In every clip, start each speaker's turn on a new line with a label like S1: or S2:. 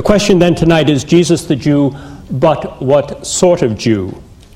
S1: The question then tonight is Jesus the Jew, but what sort of Jew?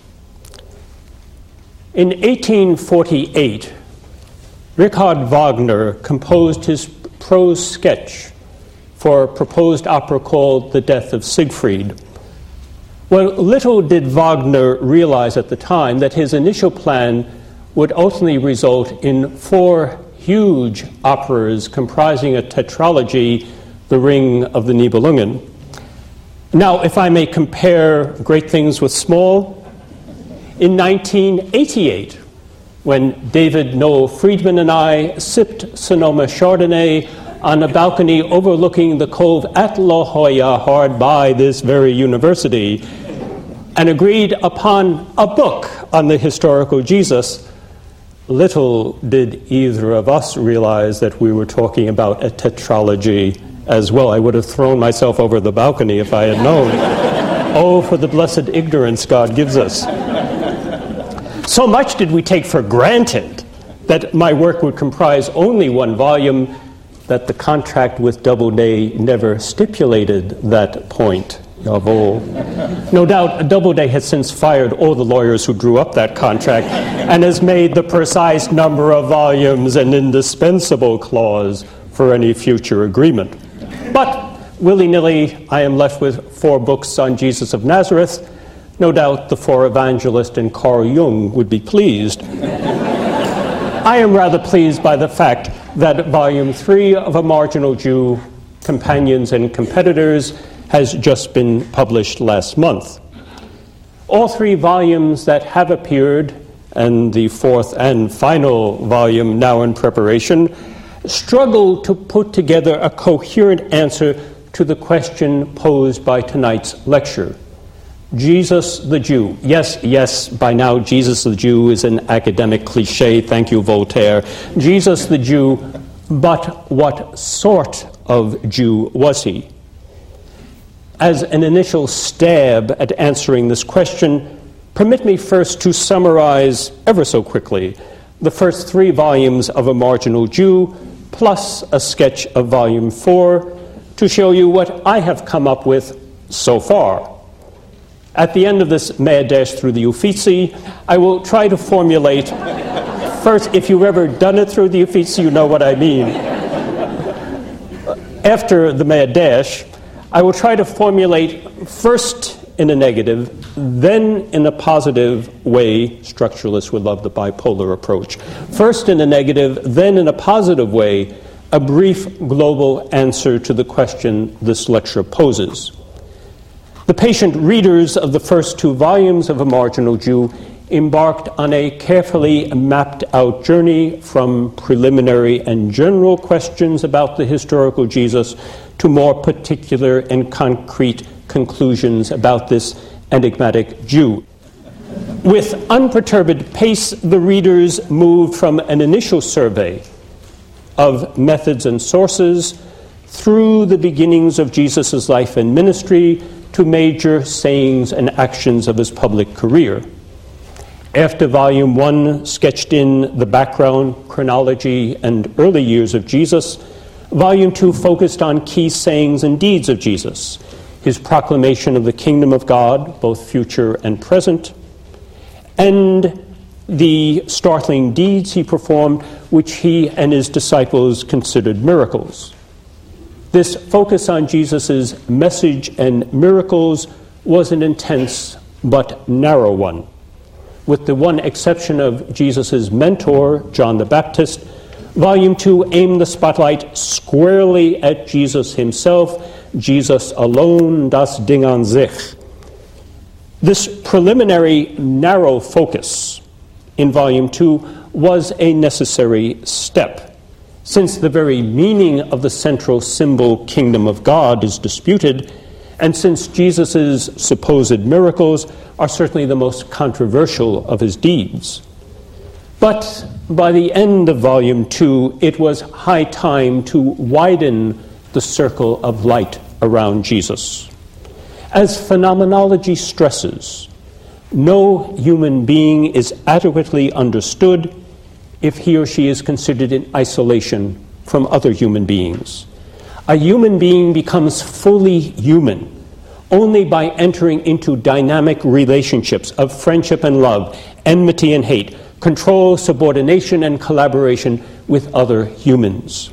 S1: In 1848, Richard Wagner composed his prose sketch for a proposed opera called The Death of Siegfried. Well, little did Wagner realize at the time that his initial plan would ultimately result in 4 huge operas comprising a tetralogy, The Ring of the Nibelungen. Now, if I may compare great things with small, in 1988, when David Noel Friedman and I sipped Sonoma Chardonnay on a balcony overlooking the cove at La Jolla, hard by this very university, and agreed upon a book on the historical Jesus, little did either of us realize that we were talking about a tetralogy as well. I would have thrown myself over the balcony if I had known. Oh, for the blessed ignorance God gives us. So much did we take for granted that my work would comprise only 1 volume that the contract with Doubleday never stipulated that point. Jawohl. No doubt, Doubleday has since fired all the lawyers who drew up that contract and has made the precise number of volumes an indispensable clause for any future agreement. But willy-nilly, I am left with 4 books on Jesus of Nazareth. No doubt the 4 evangelists and Carl Jung would be pleased. I am rather pleased by the fact that Volume 3 of A Marginal Jew, Companions and Competitors, has just been published last month. All 3 volumes that have appeared, and the 4th and final volume now in preparation, struggle to put together a coherent answer to the question posed by tonight's lecture. Jesus the Jew. Yes, by now Jesus the Jew is an academic cliché. Thank you, Voltaire. Jesus the Jew, but what sort of Jew was he? As an initial stab at answering this question, permit me first to summarize ever so quickly the first 3 volumes of A Marginal Jew, plus a sketch of Volume 4, to show you what I have come up with so far. At the end of this mad dash through the Uffizi, I will try to formulate, first, if you've ever done it through the Uffizi, you know what I mean. After the mad dash, I will try to formulate first in a negative, then in a positive way. Structuralists would love the bipolar approach. First in a negative, then in a positive way, a brief global answer to the question this lecture poses. The patient readers of the first 2 volumes of A Marginal Jew embarked on a carefully mapped-out journey from preliminary and general questions about the historical Jesus to more particular and concrete conclusions about this enigmatic Jew. With unperturbed pace, the readers moved from an initial survey of methods and sources through the beginnings of Jesus' life and ministry to major sayings and actions of his public career. After Volume 1 sketched in the background, chronology, and early years of Jesus, Volume 2 focused on key sayings and deeds of Jesus, his proclamation of the kingdom of God, both future and present, and the startling deeds he performed, which he and his disciples considered miracles. This focus on Jesus' message and miracles was an intense but narrow one. With the one exception of Jesus' mentor, John the Baptist, Volume 2 aimed the spotlight squarely at Jesus himself, Jesus alone, das Ding an sich. This preliminary narrow focus in Volume 2 was a necessary step, since the very meaning of the central symbol kingdom of God is disputed, and since Jesus' supposed miracles are certainly the most controversial of his deeds. But by the end of Volume 2, it was high time to widen the circle of light around Jesus. As phenomenology stresses, no human being is adequately understood if he or she is considered in isolation from other human beings. A human being becomes fully human only by entering into dynamic relationships of friendship and love, enmity and hate, control, subordination, and collaboration with other humans.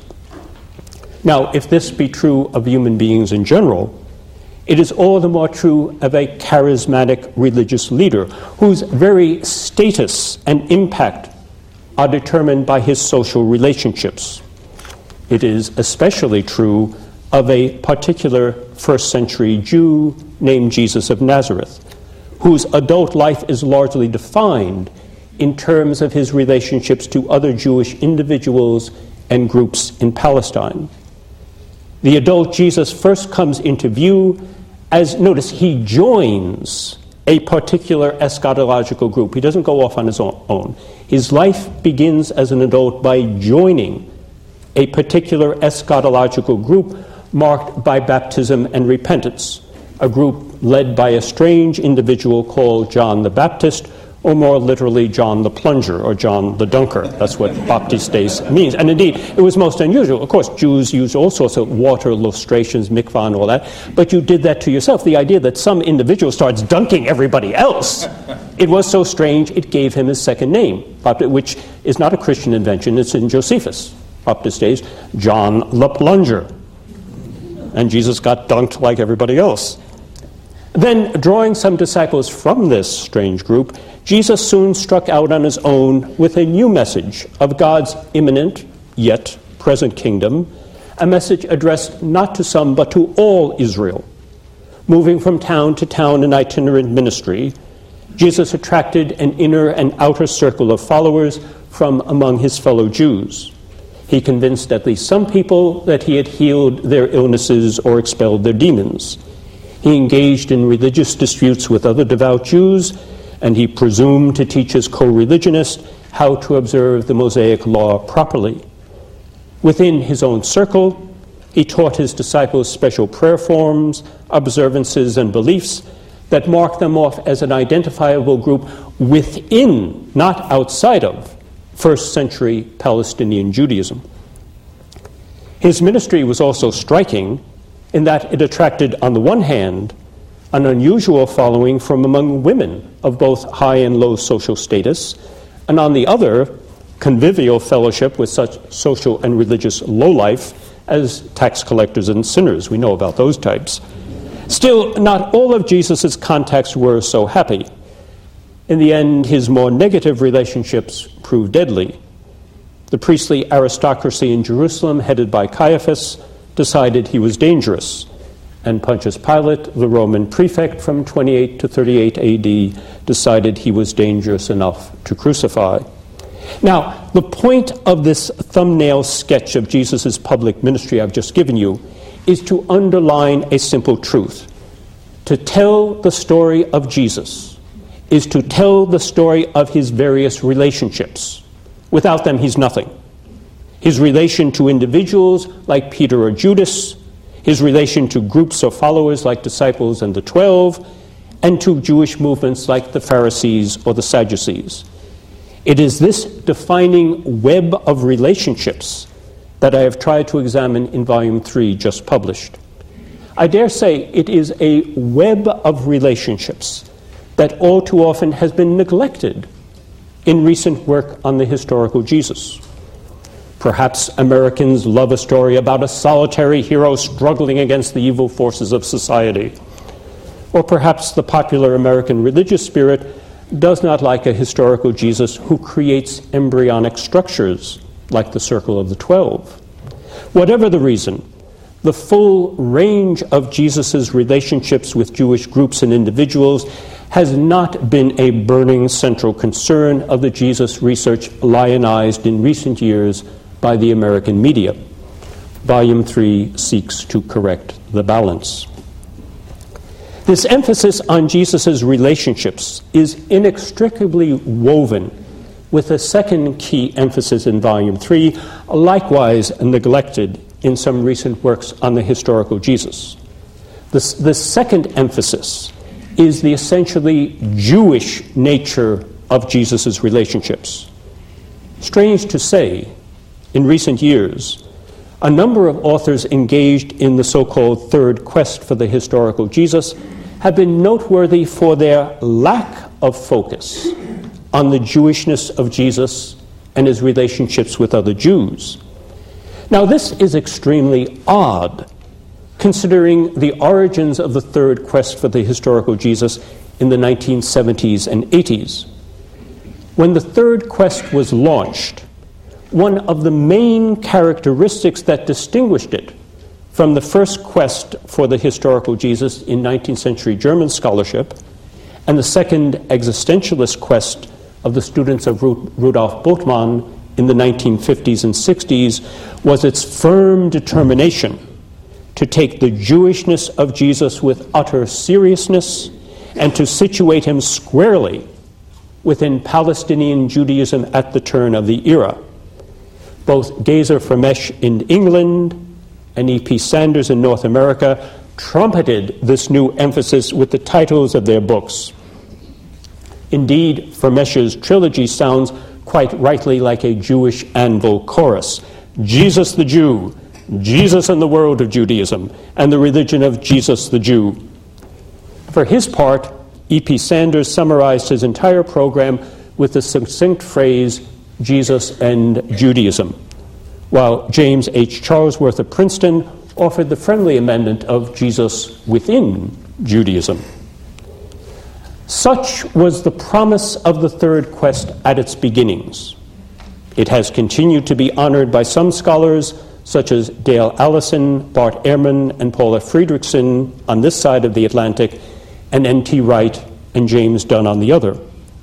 S1: Now, if this be true of human beings in general, it is all the more true of a charismatic religious leader whose very status and impact are determined by his social relationships. It is especially true of a particular first-century Jew named Jesus of Nazareth, whose adult life is largely defined in terms of his relationships to other Jewish individuals and groups in Palestine. The adult Jesus first comes into view as, notice, he joins a particular eschatological group. He doesn't go off on his own. His life begins as an adult by joining a particular eschatological group marked by baptism and repentance, a group led by a strange individual called John the Baptist, or more literally John the Plunger or John the Dunker. That's what Baptistes means. And indeed, it was most unusual. Of course, Jews used all sorts of water illustrations, mikvah and all that, but you did that to yourself. The idea that some individual starts dunking everybody else, it was so strange it gave him his second name, which is not a Christian invention, it's in Josephus. Baptistes, John the Plunger. And Jesus got dunked like everybody else. Then, drawing some disciples from this strange group, Jesus soon struck out on his own with a new message of God's imminent, yet present kingdom, a message addressed not to some but to all Israel. Moving from town to town in itinerant ministry, Jesus attracted an inner and outer circle of followers from among his fellow Jews. He convinced at least some people that he had healed their illnesses or expelled their demons. He engaged in religious disputes with other devout Jews, and he presumed to teach his co-religionists how to observe the Mosaic law properly. Within his own circle, he taught his disciples special prayer forms, observances, and beliefs that marked them off as an identifiable group within, not outside of, first-century Palestinian Judaism. His ministry was also striking in that it attracted, on the one hand, an unusual following from among women of both high and low social status, and on the other, convivial fellowship with such social and religious lowlife as tax collectors and sinners. We know about those types. Still, not all of Jesus' contacts were so happy. In the end, his more negative relationships proved deadly. The priestly aristocracy in Jerusalem, headed by Caiaphas, decided he was dangerous, and Pontius Pilate, the Roman prefect from 28 to 38 AD, decided he was dangerous enough to crucify. Now, the point of this thumbnail sketch of Jesus' public ministry I've just given you is to underline a simple truth. To tell the story of Jesus is to tell the story of his various relationships. Without them, he's nothing. His relation to individuals like Peter or Judas, his relation to groups of followers like disciples and the 12, and to Jewish movements like the Pharisees or the Sadducees. It is this defining web of relationships that I have tried to examine in Volume 3, just published. I dare say it is a web of relationships that all too often has been neglected in recent work on the historical Jesus. Perhaps Americans love a story about a solitary hero struggling against the evil forces of society. Or perhaps the popular American religious spirit does not like a historical Jesus who creates embryonic structures like the Circle of the 12. Whatever the reason, the full range of Jesus' relationships with Jewish groups and individuals has not been a burning central concern of the Jesus research lionized in recent years by the American media. Volume 3 seeks to correct the balance. This emphasis on Jesus' relationships is inextricably woven with a second key emphasis in Volume 3, likewise neglected in some recent works on the historical Jesus. The second emphasis is the essentially Jewish nature of Jesus' relationships. Strange to say, in recent years, A number of authors engaged in the so-called third quest for the historical Jesus have been noteworthy for their lack of focus on the Jewishness of Jesus and his relationships with other Jews. Now, this is extremely odd, considering the origins of the third quest for the historical Jesus in the 1970s and 80s. When the third quest was launched, one of the main characteristics that distinguished it from the first quest for the historical Jesus in 19th century German scholarship and the second existentialist quest of the students of Rudolf Bultmann in the 1950s and 60s was its firm determination to take the Jewishness of Jesus with utter seriousness and to situate him squarely within Palestinian Judaism at the turn of the era. Both Gezer Vermesch in England and E.P. Sanders in North America trumpeted this new emphasis with the titles of their books. Indeed, Vermesch's trilogy sounds quite rightly like a Jewish anvil chorus. Jesus the Jew, Jesus and the world of Judaism, and the religion of Jesus the Jew. For his part, E.P. Sanders summarized his entire program with the succinct phrase, Jesus and Judaism, while James H. Charlesworth of Princeton offered the friendly amendment of Jesus within Judaism. Such was the promise of the third quest at its beginnings. It has continued to be honored by some scholars, such as Dale Allison, Bart Ehrman, and Paula Friedrichsen on this side of the Atlantic, and N.T. Wright and James Dunn on the other.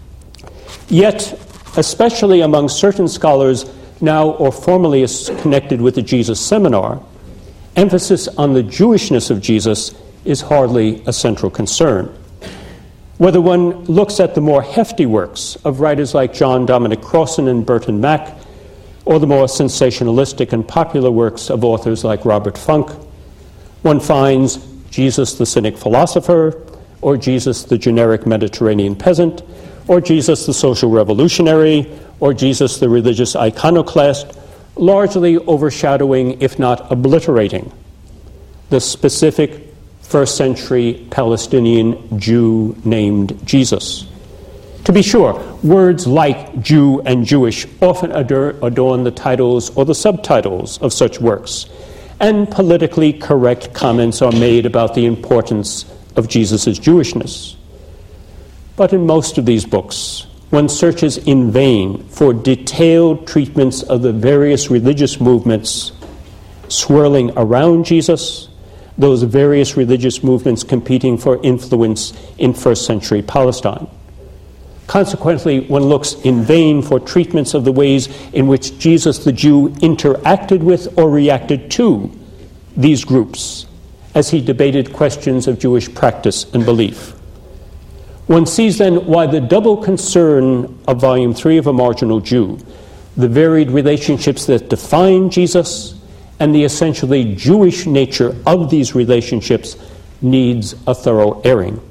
S1: Yet, especially among certain scholars now or formerly connected with the Jesus Seminar, emphasis on the Jewishness of Jesus is hardly a central concern. Whether one looks at the more hefty works of writers like John Dominic Crossan and Burton Mack, or the more sensationalistic and popular works of authors like Robert Funk, one finds Jesus the cynic philosopher, or Jesus the generic Mediterranean peasant, or Jesus the social revolutionary, or Jesus the religious iconoclast, largely overshadowing, if not obliterating, the specific first century Palestinian Jew named Jesus. To be sure, words like Jew and Jewish often adorn the titles or the subtitles of such works, and politically correct comments are made about the importance of Jesus' Jewishness. But in most of these books, one searches in vain for detailed treatments of the various religious movements swirling around Jesus, those various religious movements competing for influence in first century Palestine. Consequently, one looks in vain for treatments of the ways in which Jesus the Jew interacted with or reacted to these groups as he debated questions of Jewish practice and belief. One sees then why the double concern of Volume 3 of A Marginal Jew, the varied relationships that define Jesus and the essentially Jewish nature of these relationships, needs a thorough airing.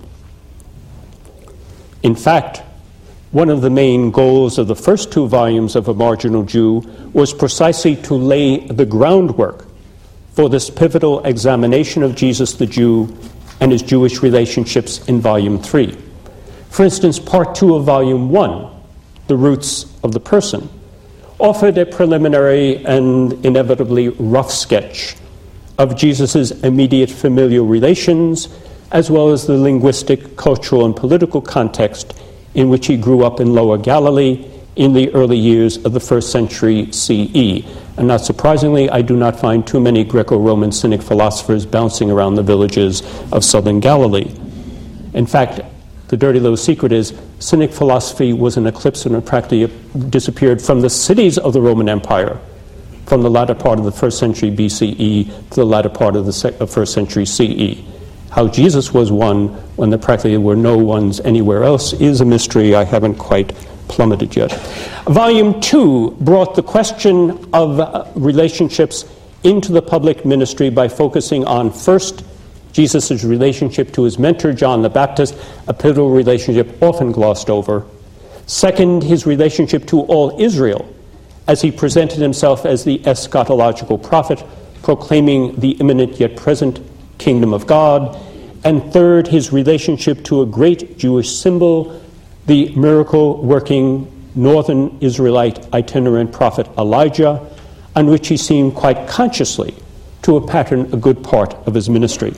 S1: In fact, one of the main goals of the first two volumes of A Marginal Jew was precisely to lay the groundwork for this pivotal examination of Jesus the Jew and his Jewish relationships in Volume 3. For instance, Part 2 of Volume 1, The Roots of the Person, offered a preliminary and inevitably rough sketch of Jesus' immediate familial relations, as well as the linguistic, cultural, and political context in which he grew up in Lower Galilee in the early years of the first century CE. And not surprisingly, I do not find too many Greco-Roman cynic philosophers bouncing around the villages of southern Galilee. In fact, the dirty little secret is cynic philosophy was an eclipse and practically disappeared from the cities of the Roman Empire from the latter part of the first century BCE to the latter part of the first century CE. How Jesus was one when there practically were no ones anywhere else is a mystery I haven't quite plummeted yet. Volume 2 brought the question of relationships into the public ministry by focusing on, first, Jesus' relationship to his mentor, John the Baptist, a pivotal relationship often glossed over. Second, his relationship to all Israel, as he presented himself as the eschatological prophet proclaiming the imminent yet present kingdom of God. And third, his relationship to a great Jewish symbol, the miracle-working northern Israelite itinerant prophet Elijah, on which he seemed quite consciously to pattern a good part of his ministry.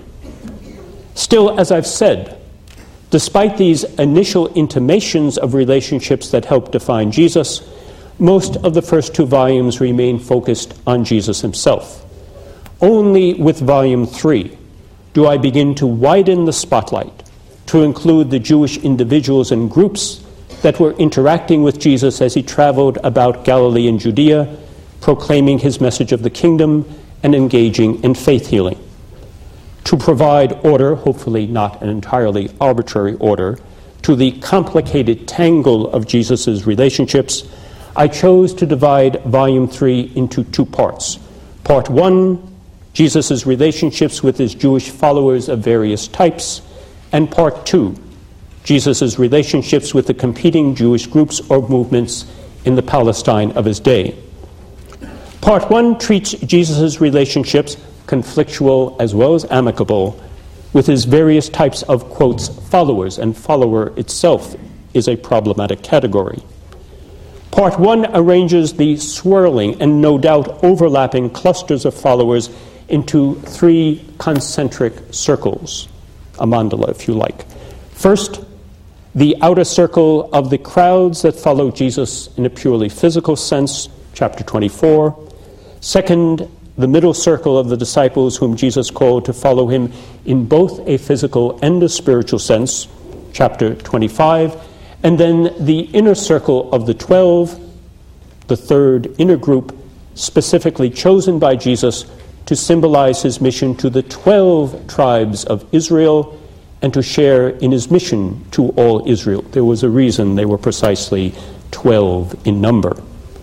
S1: Still, as I've said, despite these initial intimations of relationships that help define Jesus, most of the first two volumes remain focused on Jesus himself. Only with volume 3 do I begin to widen the spotlight to include the Jewish individuals and groups that were interacting with Jesus as he traveled about Galilee and Judea, proclaiming his message of the kingdom and engaging in faith healing. To provide order, hopefully not an entirely arbitrary order, to the complicated tangle of Jesus' relationships, I chose to divide Volume 3 into two parts. Part 1, Jesus' relationships with his Jewish followers of various types, and Part 2, Jesus' relationships with the competing Jewish groups or movements in the Palestine of his day. Part 1 treats Jesus' relationships, conflictual as well as amicable, with his various types of, quotes, followers, and follower itself is a problematic category. Part 1 arranges the swirling and no doubt overlapping clusters of followers into 3 concentric circles, a mandala if you like. First, the outer circle of the crowds that follow Jesus in a purely physical sense, chapter 24. Second, the middle circle of the disciples whom Jesus called to follow him in both a physical and a spiritual sense, chapter 25. And then the inner circle of the 12, the third inner group, specifically chosen by Jesus to symbolize his mission to the 12 tribes of Israel and to share in his mission to all Israel. There was a reason they were precisely 12 in number.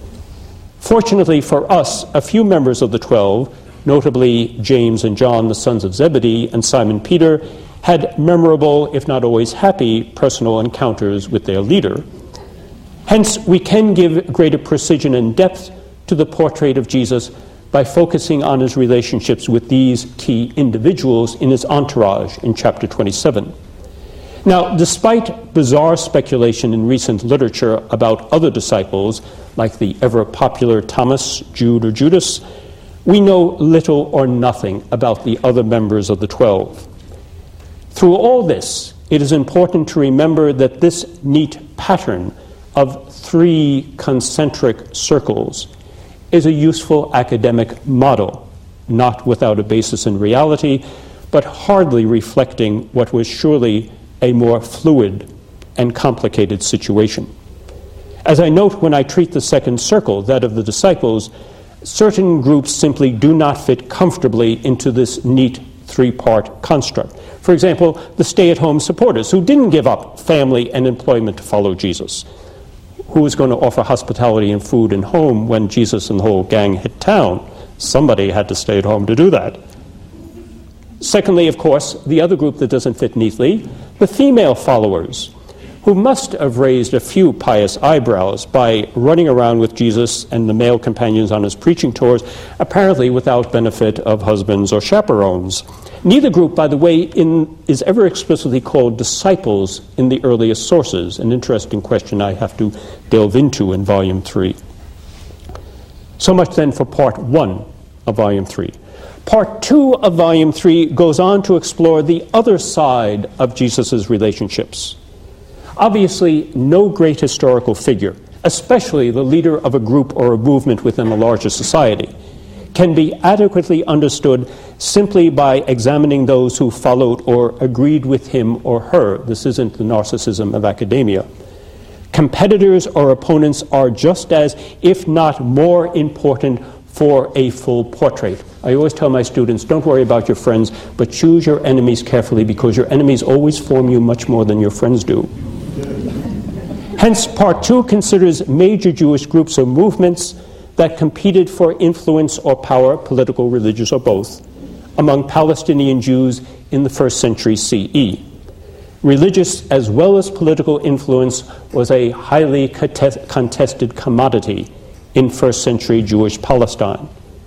S1: Fortunately for us, a few members of the 12, notably James and John, the sons of Zebedee, and Simon Peter, had memorable, if not always happy, personal encounters with their leader. Hence, we can give greater precision and depth to the portrait of Jesus by focusing on his relationships with these key individuals in his entourage in chapter 27. Now, despite bizarre speculation in recent literature about other disciples, like the ever-popular Thomas, Jude, or Judas, we know little or nothing about the other members of the 12. Through all this, it is important to remember that this neat pattern of 3 concentric circles is a useful academic model, not without a basis in reality, but hardly reflecting what was surely a more fluid and complicated situation. As I note when I treat the second circle, that of the disciples, certain groups simply do not fit comfortably into this neat 3-part construct. For example, the stay-at-home supporters who didn't give up family and employment to follow Jesus. Who was going to offer hospitality and food and home when Jesus and the whole gang hit town? Somebody had to stay at home to do that. Secondly, of course, the other group that doesn't fit neatly, the female followers, who must have raised a few pious eyebrows by running around with Jesus and the male companions on his preaching tours, apparently without benefit of husbands or chaperones. Neither group, by the way, is ever explicitly called disciples in the earliest sources, an interesting question I have to delve into in Volume 3. So much then for Part 1 of Volume 3. Part 2 of Volume 3 goes on to explore the other side of Jesus' relationships. Obviously, no great historical figure, especially the leader of a group or a movement within a larger society, can be adequately understood simply by examining those who followed or agreed with him or her. This isn't the narcissism of academia. Competitors or opponents are just as, if not more important, for a full portrait. I always tell my students, don't worry about your friends, but choose your enemies carefully, because your enemies always form you much more than your friends do. Hence, Part 2 considers major Jewish groups or movements that competed for influence or power, political, religious, or both, among Palestinian Jews in the 1st century CE. Religious as well as political influence was a highly contested commodity in 1st century Jewish Palestine.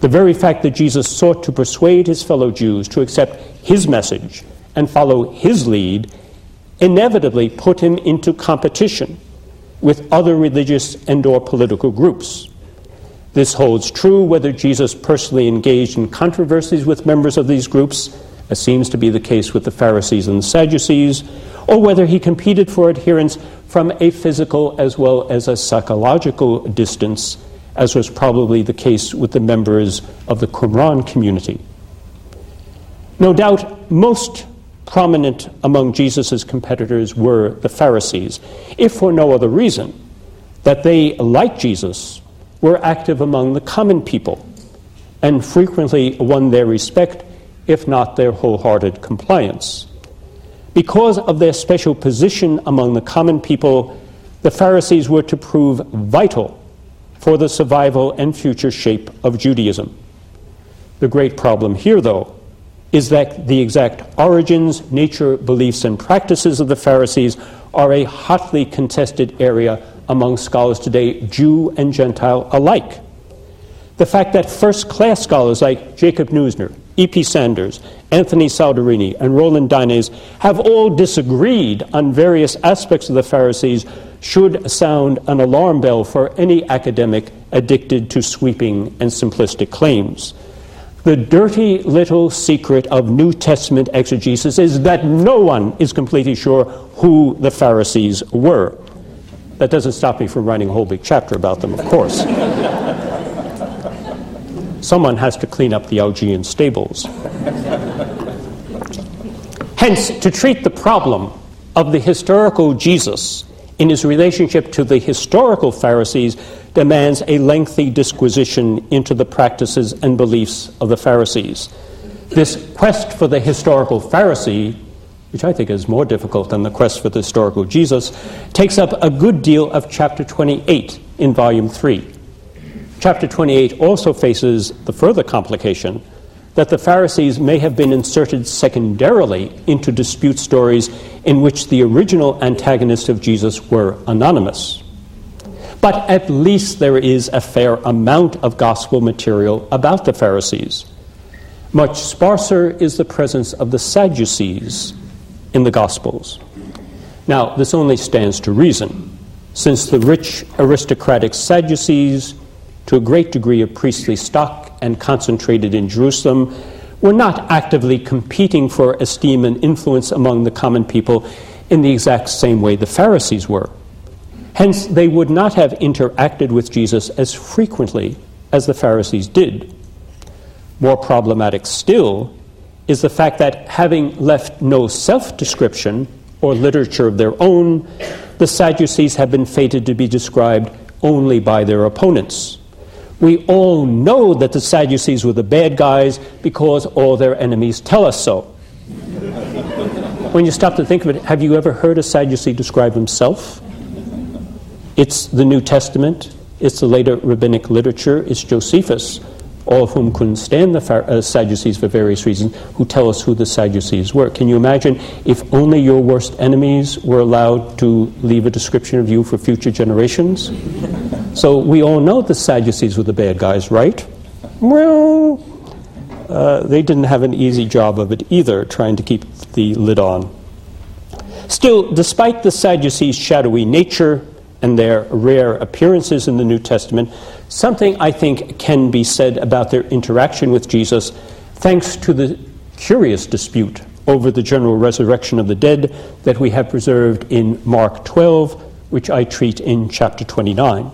S1: The very fact that Jesus sought to persuade his fellow Jews to accept his message and follow his lead inevitably put him into competition with other religious and/or political groups. This holds true whether Jesus personally engaged in controversies with members of these groups, as seems to be the case with the Pharisees and the Sadducees, or whether he competed for adherents from a physical as well as a psychological distance, as was probably the case with the members of the Qumran community. No doubt, most prominent among Jesus' competitors were the Pharisees, if for no other reason that they, like Jesus, were active among the common people and frequently won their respect, if not their wholehearted compliance. Because of their special position among the common people, the Pharisees were to prove vital for the survival and future shape of Judaism. The great problem here, though, is that the exact origins, nature, beliefs, and practices of the Pharisees are a hotly contested area among scholars today, Jew and Gentile alike. The fact that first-class scholars like Jacob Neusner, E.P. Sanders, Anthony Saldarini, and Roland Dines have all disagreed on various aspects of the Pharisees should sound an alarm bell for any academic addicted to sweeping and simplistic claims. The dirty little secret of New Testament exegesis is that no one is completely sure who the Pharisees were. That doesn't stop me from writing a whole big chapter about them, of course. Someone has to clean up the Augean stables. Hence, to treat the problem of the historical Jesus in his relationship to the historical Pharisees demands a lengthy disquisition into the practices and beliefs of the Pharisees. This quest for the historical Pharisee, which I think is more difficult than the quest for the historical Jesus, takes up a good deal of chapter 28 in volume 3. Chapter 28 also faces the further complication that the Pharisees may have been inserted secondarily into dispute stories in which the original antagonists of Jesus were anonymous. But at least there is a fair amount of gospel material about the Pharisees. Much sparser is the presence of the Sadducees in the Gospels. Now, this only stands to reason, since the rich aristocratic Sadducees, to a great degree of priestly stock and concentrated in Jerusalem, were not actively competing for esteem and influence among the common people in the exact same way the Pharisees were. Hence, they would not have interacted with Jesus as frequently as the Pharisees did. More problematic still is the fact that, having left no self-description or literature of their own, the Sadducees have been fated to be described only by their opponents. We all know that the Sadducees were the bad guys because all their enemies tell us so. When you stop to think of it, have you ever heard a Sadducee describe himself? It's the New Testament, it's the later rabbinic literature, it's Josephus, all of whom couldn't stand the Sadducees for various reasons, who tell us who the Sadducees were. Can you imagine if only your worst enemies were allowed to leave a description of you for future generations? So we all know the Sadducees were the bad guys, right? Well, they didn't have an easy job of it either, trying to keep the lid on. Still, despite the Sadducees' shadowy nature and their rare appearances in the New Testament, something I think can be said about their interaction with Jesus, thanks to the curious dispute over the general resurrection of the dead that we have preserved in Mark 12, which I treat in chapter 29.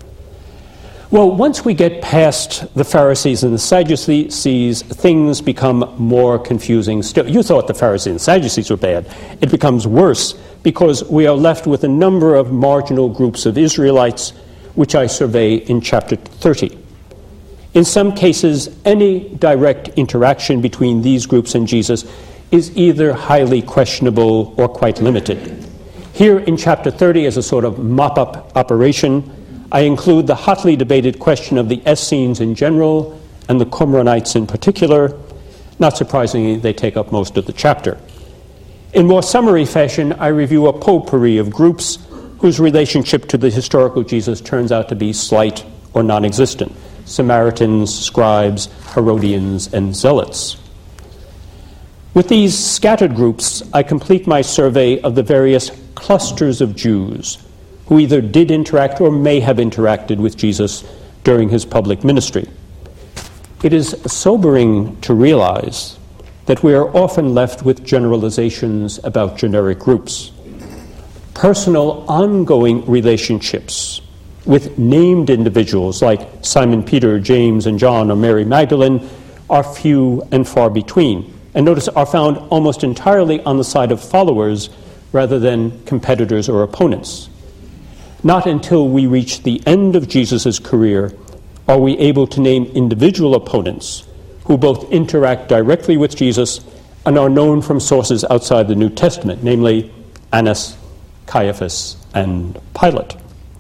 S1: Well, once we get past the Pharisees and the Sadducees, things become more confusing still. You thought the Pharisees and Sadducees were bad. It becomes worse because we are left with a number of marginal groups of Israelites, which I survey in chapter 30. In some cases, any direct interaction between these groups and Jesus is either highly questionable or quite limited. Here in chapter 30, as a sort of mop-up operation, I include the hotly debated question of the Essenes in general and the Qumranites in particular. Not surprisingly, they take up most of the chapter. In more summary fashion, I review a potpourri of groups whose relationship to the historical Jesus turns out to be slight or non-existent. Samaritans, scribes, Herodians, and zealots. With these scattered groups, I complete my survey of the various clusters of Jews who either did interact or may have interacted with Jesus during his public ministry. It is sobering to realize that we are often left with generalizations about generic groups. Personal, ongoing relationships with named individuals like Simon Peter, James, and John, or Mary Magdalene are few and far between, and notice are found almost entirely on the side of followers rather than competitors or opponents. Not until we reach the end of Jesus' career are we able to name individual opponents who both interact directly with Jesus and are known from sources outside the New Testament, namely Annas, Caiaphas, and Pilate.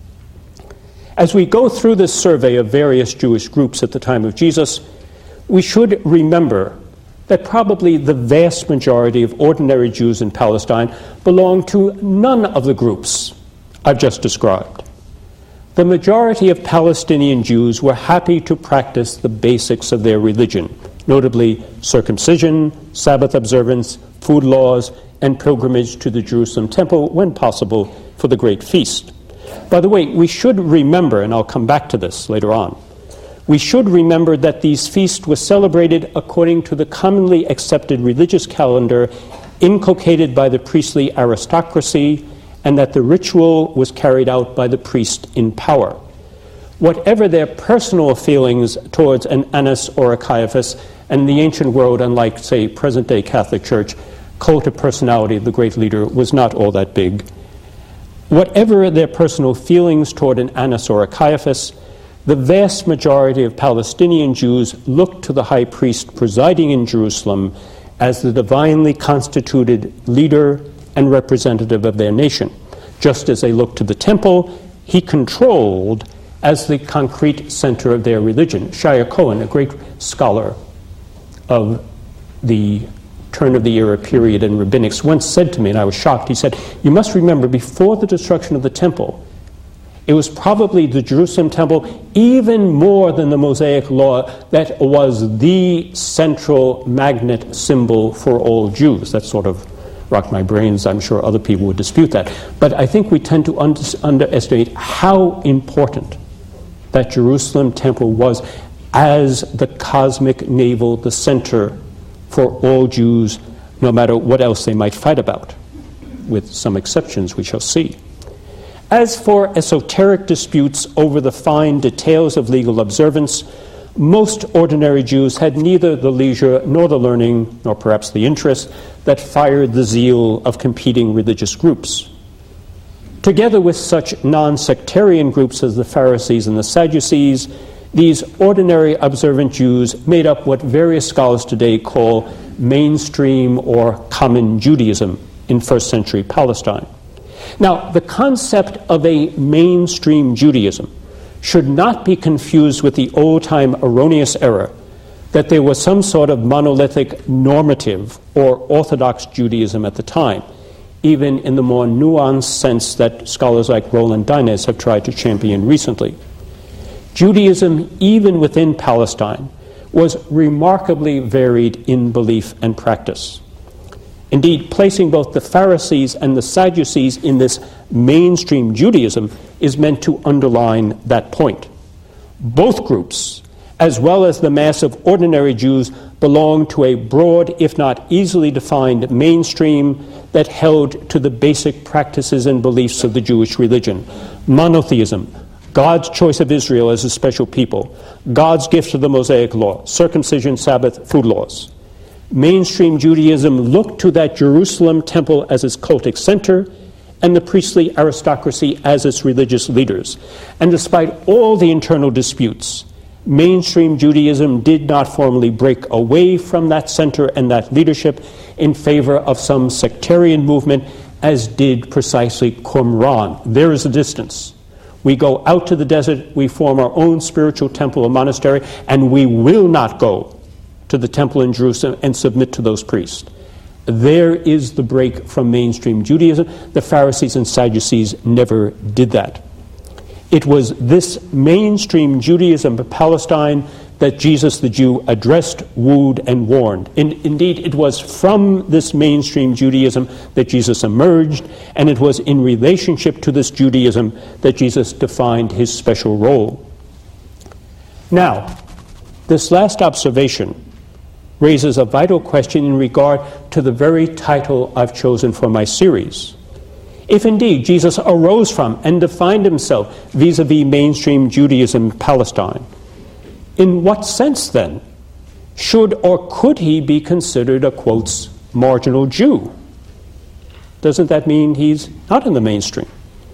S1: As we go through this survey of various Jewish groups at the time of Jesus, we should remember that probably the vast majority of ordinary Jews in Palestine belong to none of the groups I've just described. The majority of Palestinian Jews were happy to practice the basics of their religion, notably circumcision, Sabbath observance, food laws, and pilgrimage to the Jerusalem temple when possible for the great feast. By the way, we should remember, and I'll come back to this later on, we should remember that these feasts were celebrated according to the commonly accepted religious calendar inculcated by the priestly aristocracy, and that the ritual was carried out by the priest in power. Whatever their personal feelings towards an Annas or a Caiaphas, and in the ancient world, unlike, say, present-day Catholic Church, cult of personality of the great leader was not all that big. Whatever their personal feelings toward an Annas or a Caiaphas, the vast majority of Palestinian Jews looked to the high priest presiding in Jerusalem as the divinely constituted leader and representative of their nation. Just as they looked to the temple, he controlled as the concrete center of their religion. Shia Cohen, a great scholar of the turn of the era period in rabbinics, once said to me, and I was shocked, he said, "You must remember, before the destruction of the temple, it was probably the Jerusalem temple, even more than the Mosaic law, that was the central magnet symbol for all Jews." That sort of rocked my brains. I'm sure other people would dispute that. But I think we tend to underestimate how important that Jerusalem temple was as the cosmic navel, the center for all Jews, no matter what else they might fight about, with some exceptions we shall see. As for esoteric disputes over the fine details of legal observance, most ordinary Jews had neither the leisure nor the learning, nor perhaps the interest, that fired the zeal of competing religious groups. Together with such non-sectarian groups as the Pharisees and the Sadducees, these ordinary observant Jews made up what various scholars today call mainstream or common Judaism in first century Palestine. Now, the concept of a mainstream Judaism should not be confused with the old-time erroneous error that there was some sort of monolithic normative or orthodox Judaism at the time, even in the more nuanced sense that scholars like Roland Dines have tried to champion recently. Judaism, even within Palestine, was remarkably varied in belief and practice. Indeed, placing both the Pharisees and the Sadducees in this mainstream Judaism is meant to underline that point. Both groups, as well as the mass of ordinary Jews, belong to a broad, if not easily defined, mainstream that held to the basic practices and beliefs of the Jewish religion. Monotheism, God's choice of Israel as a special people, God's gift of the Mosaic law, circumcision, Sabbath, food laws. Mainstream Judaism looked to that Jerusalem temple as its cultic center and the priestly aristocracy as its religious leaders. And despite all the internal disputes, mainstream Judaism did not formally break away from that center and that leadership in favor of some sectarian movement, as did precisely Qumran. There is a distance. We go out to the desert, we form our own spiritual temple or monastery, and we will not go to the temple in Jerusalem and submit to those priests. There is the break from mainstream Judaism. The Pharisees and Sadducees never did that. It was this mainstream Judaism of Palestine that Jesus the Jew addressed, wooed, and warned. Indeed, it was from this mainstream Judaism that Jesus emerged, and it was in relationship to this Judaism that Jesus defined his special role. Now, this last observation raises a vital question in regard to the very title I've chosen for my series. If indeed Jesus arose from and defined himself vis-a-vis mainstream Judaism in Palestine, in what sense then should or could he be considered a, quotes, marginal Jew? Doesn't that mean he's not in the mainstream?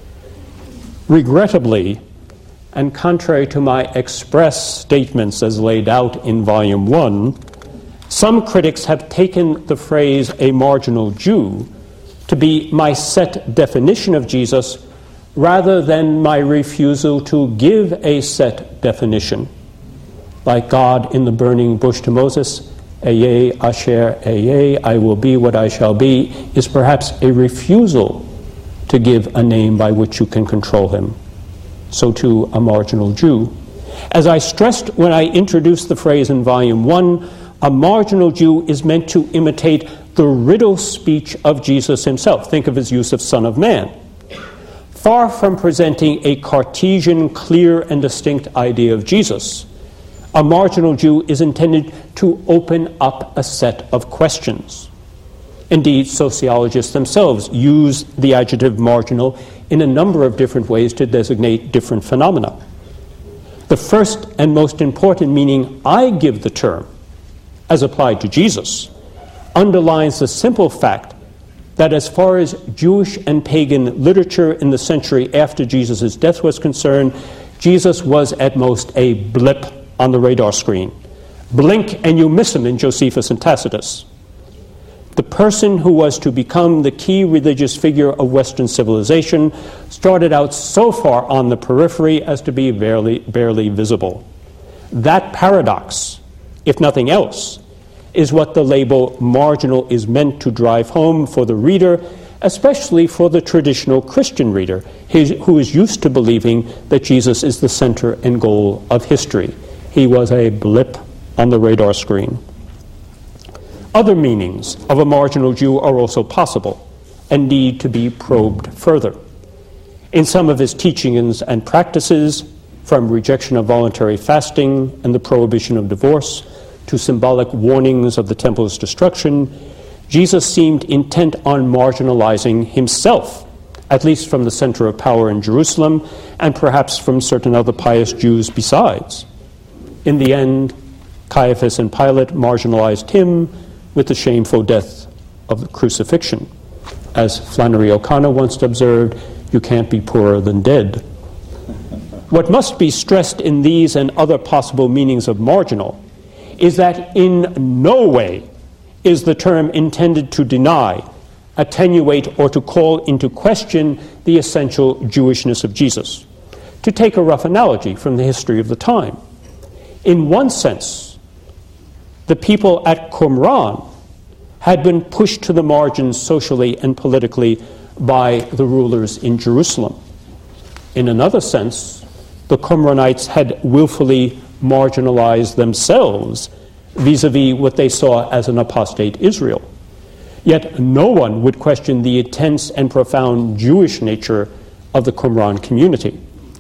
S1: Regrettably, and contrary to my express statements as laid out in Volume 1, some critics have taken the phrase a marginal Jew to be my set definition of Jesus rather than my refusal to give a set definition. Like God in the burning bush to Moses, Ayeh Asher Ayeh, I will be what I shall be, is perhaps a refusal to give a name by which you can control him. So too a marginal Jew. As I stressed when I introduced the phrase in Volume 1, a marginal Jew is meant to imitate the riddle speech of Jesus himself. Think of his use of Son of Man. Far from presenting a Cartesian, clear, and distinct idea of Jesus, a marginal Jew is intended to open up a set of questions. Indeed, sociologists themselves use the adjective marginal in a number of different ways to designate different phenomena. The first and most important meaning I give the term, as applied to Jesus, underlines the simple fact that as far as Jewish and pagan literature in the century after Jesus' death was concerned, Jesus was at most a blip on the radar screen. Blink and you miss him in Josephus and Tacitus. The person who was to become the key religious figure of Western civilization started out so far on the periphery as to be barely visible. That paradox, if nothing else, is what the label marginal is meant to drive home for the reader, especially for the traditional Christian reader who is used to believing that Jesus is the center and goal of history. He was a blip on the radar screen. Other meanings of a marginal Jew are also possible and need to be probed further. In some of his teachings and practices, from rejection of voluntary fasting and the prohibition of divorce to symbolic warnings of the temple's destruction, Jesus seemed intent on marginalizing himself, at least from the center of power in Jerusalem and perhaps from certain other pious Jews besides. In the end, Caiaphas and Pilate marginalized him with the shameful death of the crucifixion. As Flannery O'Connor once observed, you can't be poorer than dead. What must be stressed in these and other possible meanings of marginal is that in no way is the term intended to deny, attenuate, or to call into question the essential Jewishness of Jesus. To take a rough analogy from the history of the time, in one sense, the people at Qumran had been pushed to the margins socially and politically by the rulers in Jerusalem. In another sense, the Qumranites had willfully marginalized themselves vis-a-vis what they saw as an apostate Israel. Yet no one would question the intense and profound Jewish nature of the Qumran community.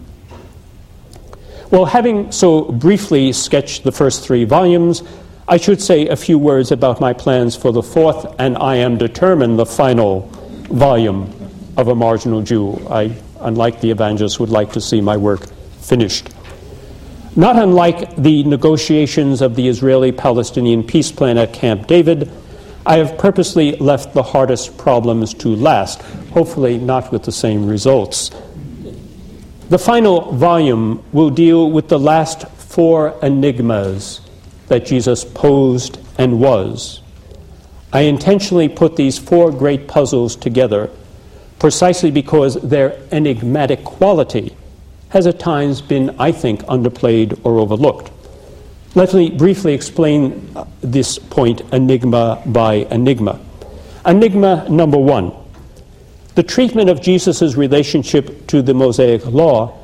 S1: Well, having so briefly sketched the first 3 volumes, I should say a few words about my plans for the 4th, and I am determined the final volume of A Marginal Jew. I, unlike the evangelists, would like to see my work finished. Not unlike the negotiations of the Israeli-Palestinian peace plan at Camp David, I have purposely left the hardest problems to last, hopefully not with the same results. The final volume will deal with the last 4 enigmas that Jesus posed and was. I intentionally put these 4 great puzzles together precisely because their enigmatic quality has at times been, I think, underplayed or overlooked. Let me briefly explain this point enigma by enigma. Enigma number 1. The treatment of Jesus' relationship to the Mosaic Law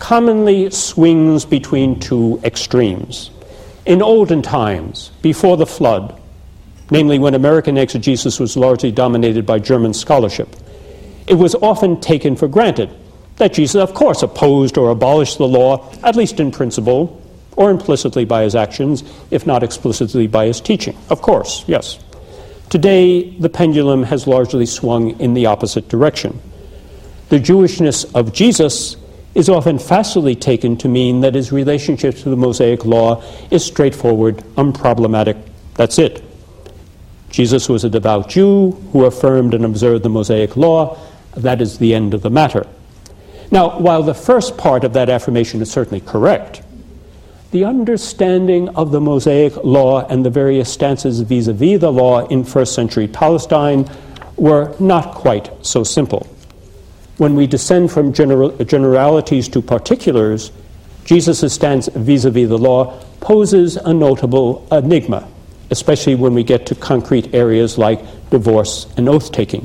S1: commonly swings between two extremes. In olden times, before the flood, namely when American exegesis was largely dominated by German scholarship, it was often taken for granted that Jesus, of course, opposed or abolished the law, at least in principle, or implicitly by his actions, if not explicitly by his teaching. Of course, yes. Today, the pendulum has largely swung in the opposite direction. The Jewishness of Jesus is often facilely taken to mean that his relationship to the Mosaic law is straightforward, unproblematic. That's it. Jesus was a devout Jew who affirmed and observed the Mosaic law. That is the end of the matter. Now, while the first part of that affirmation is certainly correct, the understanding of the Mosaic law and the various stances vis-a-vis the law in first century Palestine were not quite so simple. When we descend from generalities to particulars, Jesus' stance vis-a-vis the law poses a notable enigma, especially when we get to concrete areas like divorce and oath-taking.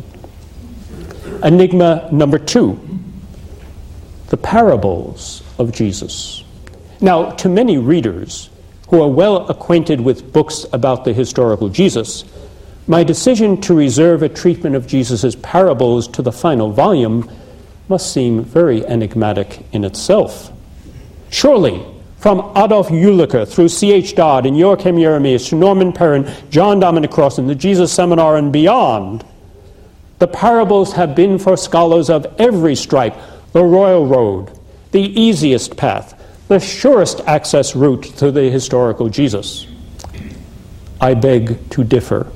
S1: Enigma number 2, the parables of Jesus. Now, to many readers who are well acquainted with books about the historical Jesus, my decision to reserve a treatment of Jesus' parables to the final volume must seem very enigmatic in itself. Surely, from Adolf Ulicker through C.H. Dodd and Joachim Jeremias to Norman Perrin, John Dominic Crossan, the Jesus Seminar and beyond, the parables have been for scholars of every stripe the royal road, the easiest path, the surest access route to the historical Jesus. I beg to differ.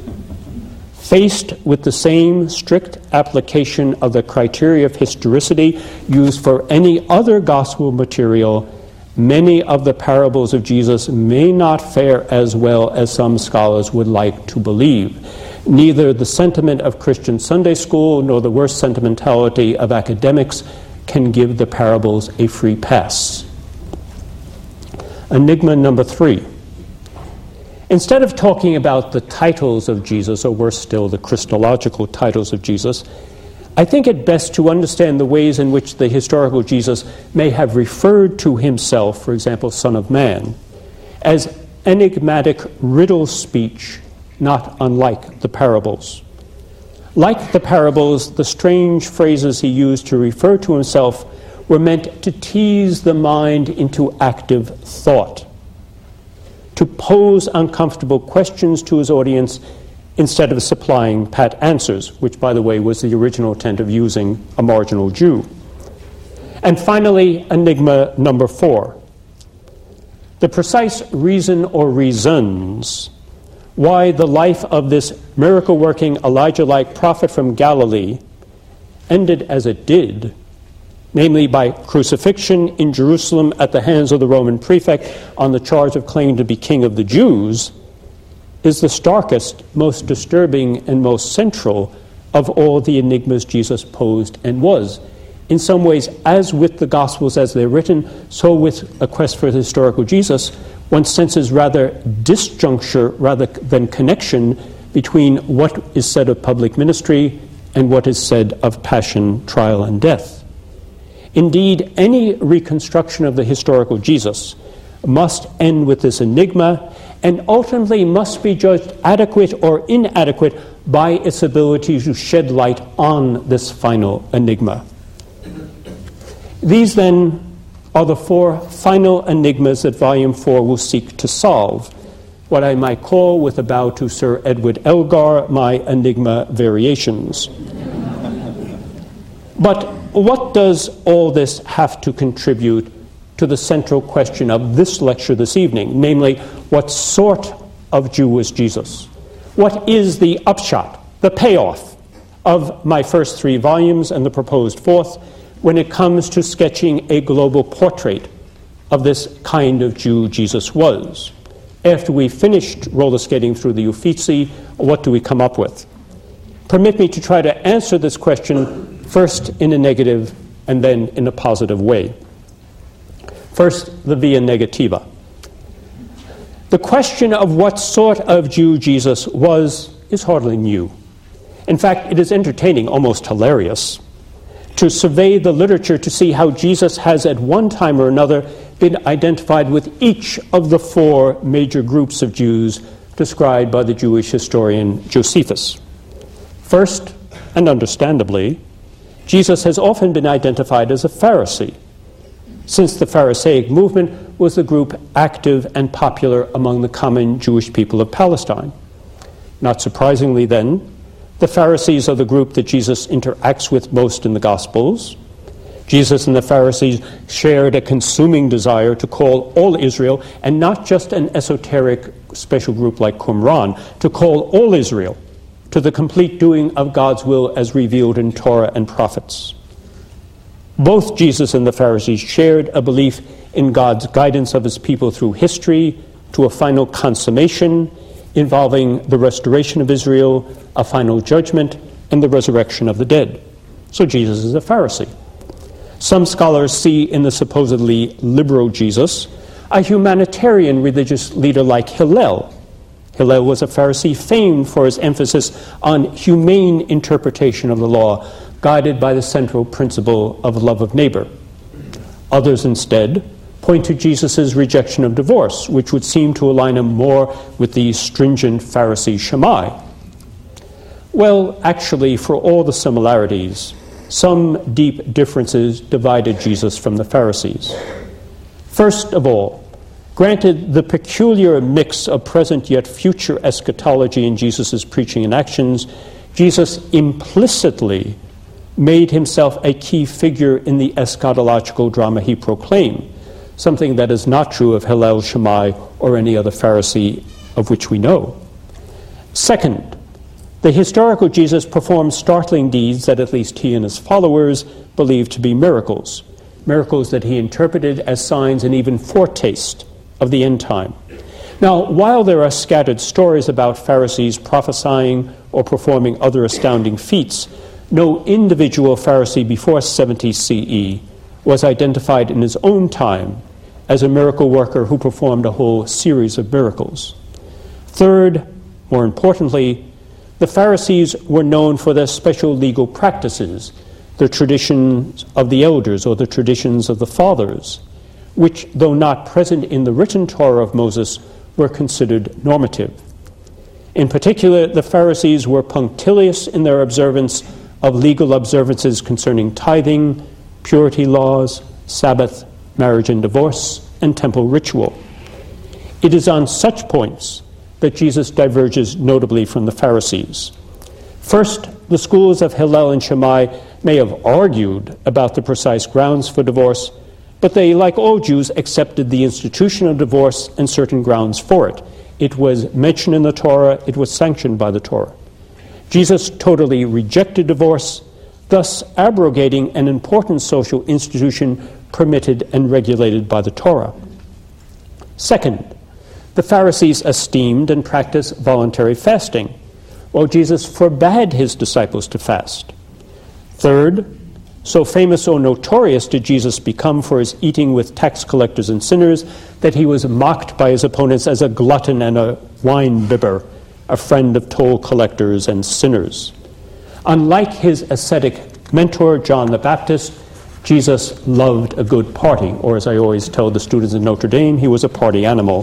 S1: Faced with the same strict application of the criteria of historicity used for any other gospel material, many of the parables of Jesus may not fare as well as some scholars would like to believe. Neither the sentiment of Christian Sunday school nor the worst sentimentality of academics can give the parables a free pass. Enigma number 3. Instead of talking about the titles of Jesus, or worse still, the Christological titles of Jesus, I think it best to understand the ways in which the historical Jesus may have referred to himself, for example, Son of Man, as enigmatic riddle speech, not unlike the parables. Like the parables, the strange phrases he used to refer to himself were meant to tease the mind into active thought, to pose uncomfortable questions to his audience instead of supplying pat answers, which, by the way, was the original intent of using a marginal Jew. And finally, enigma number 4. The precise reason or reasons why the life of this miracle-working Elijah-like prophet from Galilee ended as it did, namely by crucifixion in Jerusalem at the hands of the Roman prefect on the charge of claiming to be king of the Jews, is the starkest, most disturbing, and most central of all the enigmas Jesus posed and was. In some ways, as with the Gospels as they're written, so with A Quest for the Historical Jesus, one senses rather disjuncture rather than connection between what is said of public ministry and what is said of passion, trial, and death. Indeed, any reconstruction of the historical Jesus must end with this enigma and ultimately must be judged adequate or inadequate by its ability to shed light on this final enigma. These, then, are the 4 final enigmas that Volume 4 will seek to solve, what I might call, with a bow to Sir Edward Elgar, my enigma variations. But what does all this have to contribute to the central question of this lecture this evening, namely, what sort of Jew was Jesus? What is the upshot, the payoff of my first 3 volumes and the proposed 4th when it comes to sketching a global portrait of this kind of Jew Jesus was? After we finished roller skating through the Uffizi, what do we come up with? Permit me to try to answer this question first in a negative and then in a positive way. First, the via negativa. The question of what sort of Jew Jesus was is hardly new. In fact, it is entertaining, almost hilarious, to survey the literature to see how Jesus has at one time or another been identified with each of the four major groups of Jews described by the Jewish historian Josephus. First, and understandably, Jesus has often been identified as a Pharisee, since the Pharisaic movement was the group active and popular among the common Jewish people of Palestine. Not surprisingly then, the Pharisees are the group that Jesus interacts with most in the Gospels. Jesus and the Pharisees shared a consuming desire to call all Israel, and not just an esoteric special group like Qumran, to call all Israel to the complete doing of God's will as revealed in Torah and prophets. Both Jesus and the Pharisees shared a belief in God's guidance of his people through history to a final consummation involving the restoration of Israel, a final judgment, and the resurrection of the dead. So Jesus is a Pharisee. Some scholars see in the supposedly liberal Jesus a humanitarian religious leader like Hillel. Hillel was a Pharisee famed for his emphasis on humane interpretation of the law, guided by the central principle of love of neighbor. Others instead point to Jesus' rejection of divorce, which would seem to align him more with the stringent Pharisee Shammai. Well, actually, for all the similarities, some deep differences divided Jesus from the Pharisees. First of all, granted the peculiar mix of present yet future eschatology in Jesus' preaching and actions, Jesus implicitly made himself a key figure in the eschatological drama he proclaimed, something that is not true of Hillel, Shammai, or any other Pharisee of which we know. Second, the historical Jesus performed startling deeds that at least he and his followers believed to be miracles, miracles that he interpreted as signs and even foretaste of the end time. Now, while there are scattered stories about Pharisees prophesying or performing other astounding feats, no individual Pharisee before 70 CE was identified in his own time as a miracle worker who performed a whole series of miracles. Third, more importantly, the Pharisees were known for their special legal practices, the traditions of the elders or the traditions of the fathers, which, though not present in the written Torah of Moses, were considered normative. In particular, the Pharisees were punctilious in their observance of legal observances concerning tithing, purity laws, Sabbath, marriage and divorce, and temple ritual. It is on such points that Jesus diverges notably from the Pharisees. First, the schools of Hillel and Shammai may have argued about the precise grounds for divorce, but they, like all Jews, accepted the institution of divorce and certain grounds for it. It was mentioned in the Torah, it was sanctioned by the Torah. Jesus totally rejected divorce, thus abrogating an important social institution permitted and regulated by the Torah. Second, the Pharisees esteemed and practiced voluntary fasting, while Jesus forbade his disciples to fast. Third, so famous or notorious did Jesus become for his eating with tax collectors and sinners that he was mocked by his opponents as a glutton and a wine-bibber, a friend of toll collectors and sinners. Unlike his ascetic mentor, John the Baptist, Jesus loved a good party, or as I always tell the students in Notre Dame, he was a party animal.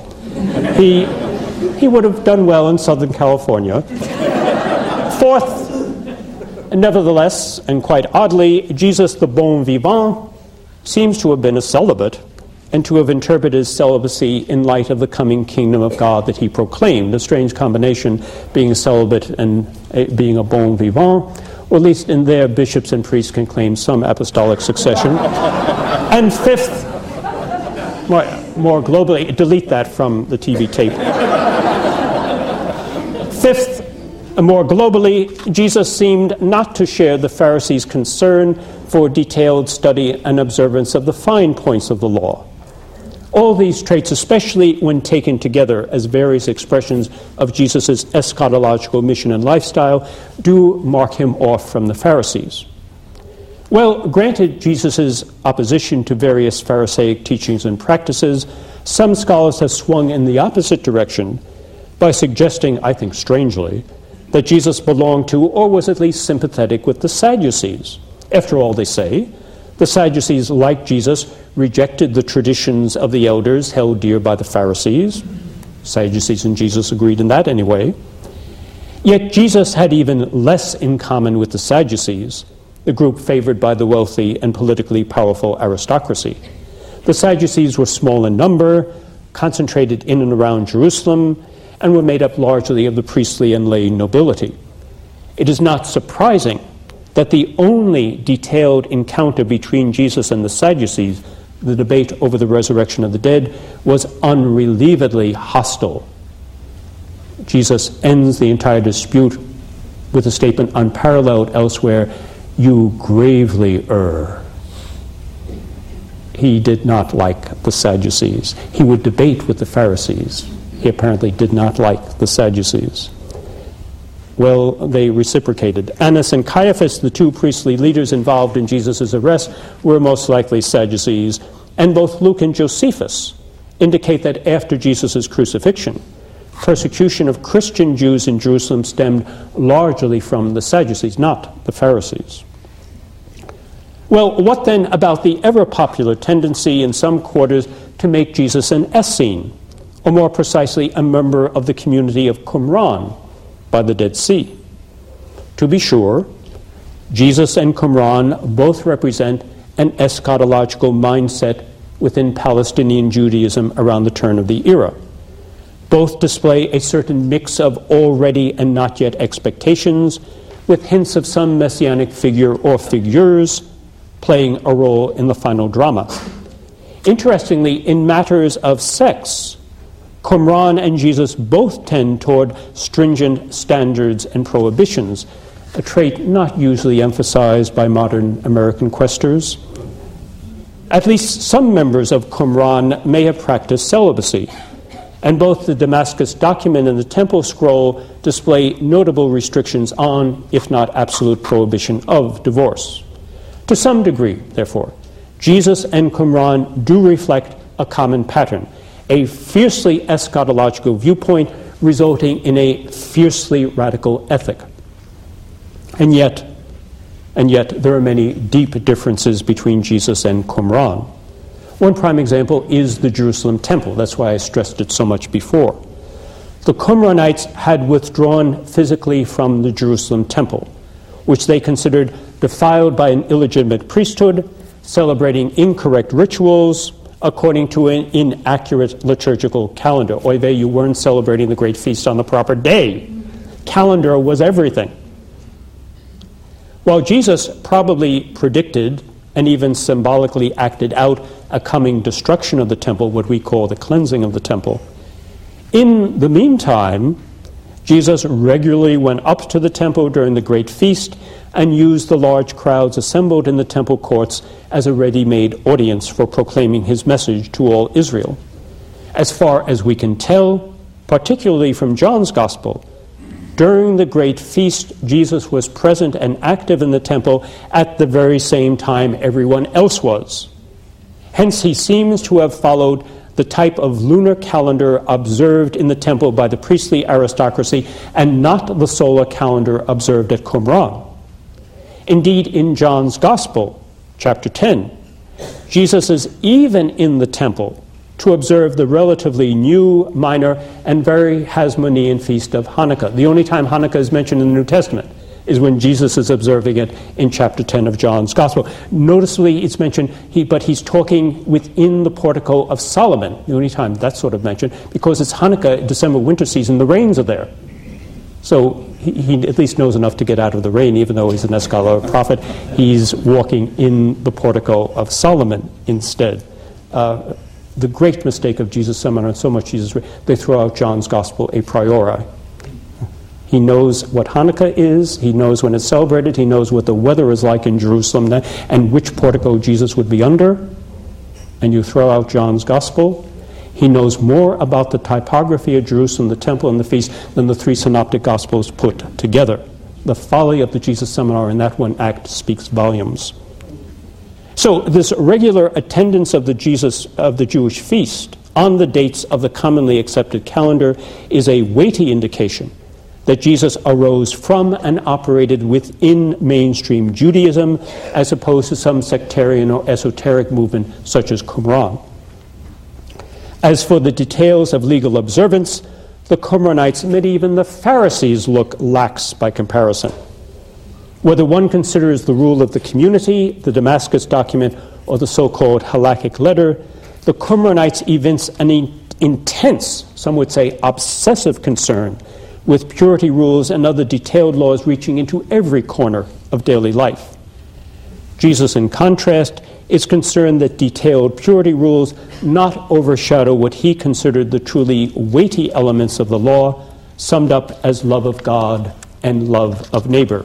S1: He would have done well in Southern California. Fourth, nevertheless, and quite oddly, Jesus the bon vivant seems to have been a celibate and to have interpreted his celibacy in light of the coming kingdom of God that he proclaimed, a strange combination, being a celibate and being a bon vivant, or at least in there bishops and priests can claim some apostolic succession. And fifth, more globally, delete that from the TV tape. Fifth, more globally, Jesus seemed not to share the Pharisees' concern for detailed study and observance of the fine points of the law. All these traits, especially when taken together as various expressions of Jesus' eschatological mission and lifestyle, do mark him off from the Pharisees. Well, granted Jesus' opposition to various Pharisaic teachings and practices, some scholars have swung in the opposite direction by suggesting, I think strangely, that Jesus belonged to or was at least sympathetic with the Sadducees, After all, they say, the Sadducees, like Jesus, rejected the traditions of the elders held dear by the Pharisees. Sadducees and Jesus agreed in that anyway. Yet Jesus had even less in common with the Sadducees, the group favored by the wealthy and politically powerful aristocracy. The Sadducees were small in number, concentrated in and around Jerusalem, and were made up largely of the priestly and lay nobility. It is not surprising that the only detailed encounter between Jesus and the Sadducees, the debate over the resurrection of the dead, was unrelievedly hostile. Jesus ends the entire dispute with a statement unparalleled elsewhere, "You gravely err." He did not like the Sadducees. He would debate with the Pharisees. He apparently did not like the Sadducees. Well, they reciprocated. Annas and Caiaphas, the two priestly leaders involved in Jesus' arrest, were most likely Sadducees, and both Luke and Josephus indicate that after Jesus' crucifixion, persecution of Christian Jews in Jerusalem stemmed largely from the Sadducees, not the Pharisees. Well, what then about the ever-popular tendency in some quarters to make Jesus an Essene, or more precisely, a member of the community of Qumran by the Dead Sea? To be sure, Jesus and Qumran both represent an eschatological mindset within Palestinian Judaism around the turn of the era. Both display a certain mix of already and not yet expectations, with hints of some messianic figure or figures playing a role in the final drama. Interestingly, in matters of sex, Qumran and Jesus both tend toward stringent standards and prohibitions, a trait not usually emphasized by modern American questers. At least some members of Qumran may have practiced celibacy, and both the Damascus document and the Temple Scroll display notable restrictions on, if not absolute prohibition of, divorce. To some degree, therefore, Jesus and Qumran do reflect a common pattern, a fiercely eschatological viewpoint resulting in a fiercely radical ethic. And yet, there are many deep differences between Jesus and Qumran. One prime example is the Jerusalem temple. That's why I stressed it so much before. The Qumranites had withdrawn physically from the Jerusalem temple, which they considered defiled by an illegitimate priesthood, celebrating incorrect rituals according to an inaccurate liturgical calendar. Oy vey, you weren't celebrating the great feast on the proper day. Calendar was everything. While Jesus probably predicted and even symbolically acted out a coming destruction of the temple, what we call the cleansing of the temple, in the meantime, Jesus regularly went up to the temple during the great feast and used the large crowds assembled in the temple courts as a ready-made audience for proclaiming his message to all Israel. As far as we can tell, particularly from John's Gospel, during the great feast, Jesus was present and active in the temple at the very same time everyone else was. Hence, he seems to have followed the type of lunar calendar observed in the temple by the priestly aristocracy and not the solar calendar observed at Qumran. Indeed, in John's Gospel, chapter 10, Jesus is even in the temple to observe the relatively new, minor, and very Hasmonean feast of Hanukkah. The only time Hanukkah is mentioned in the New Testament is when Jesus is observing it in chapter 10 of John's Gospel. Noticeably, it's mentioned, but he's talking within the portico of Solomon, the only time that's sort of mentioned, because it's Hanukkah, December winter season, the rains are there. So he at least knows enough to get out of the rain, even though he's an eschatological prophet. He's walking in the portico of Solomon instead. The great mistake of Jesus' seminar, so much Jesus, they throw out John's Gospel a priori. He knows what Hanukkah is, he knows when it's celebrated, he knows what the weather is like in Jerusalem and which portico Jesus would be under, and you throw out John's Gospel. He knows more about the typography of Jerusalem, the temple, and the feast than the three synoptic Gospels put together. The folly of the Jesus seminar in that one act speaks volumes. So this regular attendance of the Jewish feast on the dates of the commonly accepted calendar is a weighty indication that Jesus arose from and operated within mainstream Judaism as opposed to some sectarian or esoteric movement such as Qumran. As for the details of legal observance, the Qumranites and even the Pharisees look lax by comparison. Whether one considers the rule of the community, the Damascus document, or the so-called halakhic letter, the Qumranites evince an intense, some would say obsessive concern with purity rules and other detailed laws reaching into every corner of daily life. Jesus, in contrast, is concerned that detailed purity rules not overshadow what he considered the truly weighty elements of the law, summed up as love of God and love of neighbor.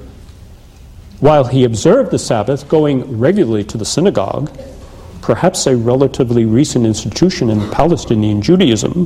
S1: While he observed the Sabbath, going regularly to the synagogue, perhaps a relatively recent institution in Palestinian Judaism,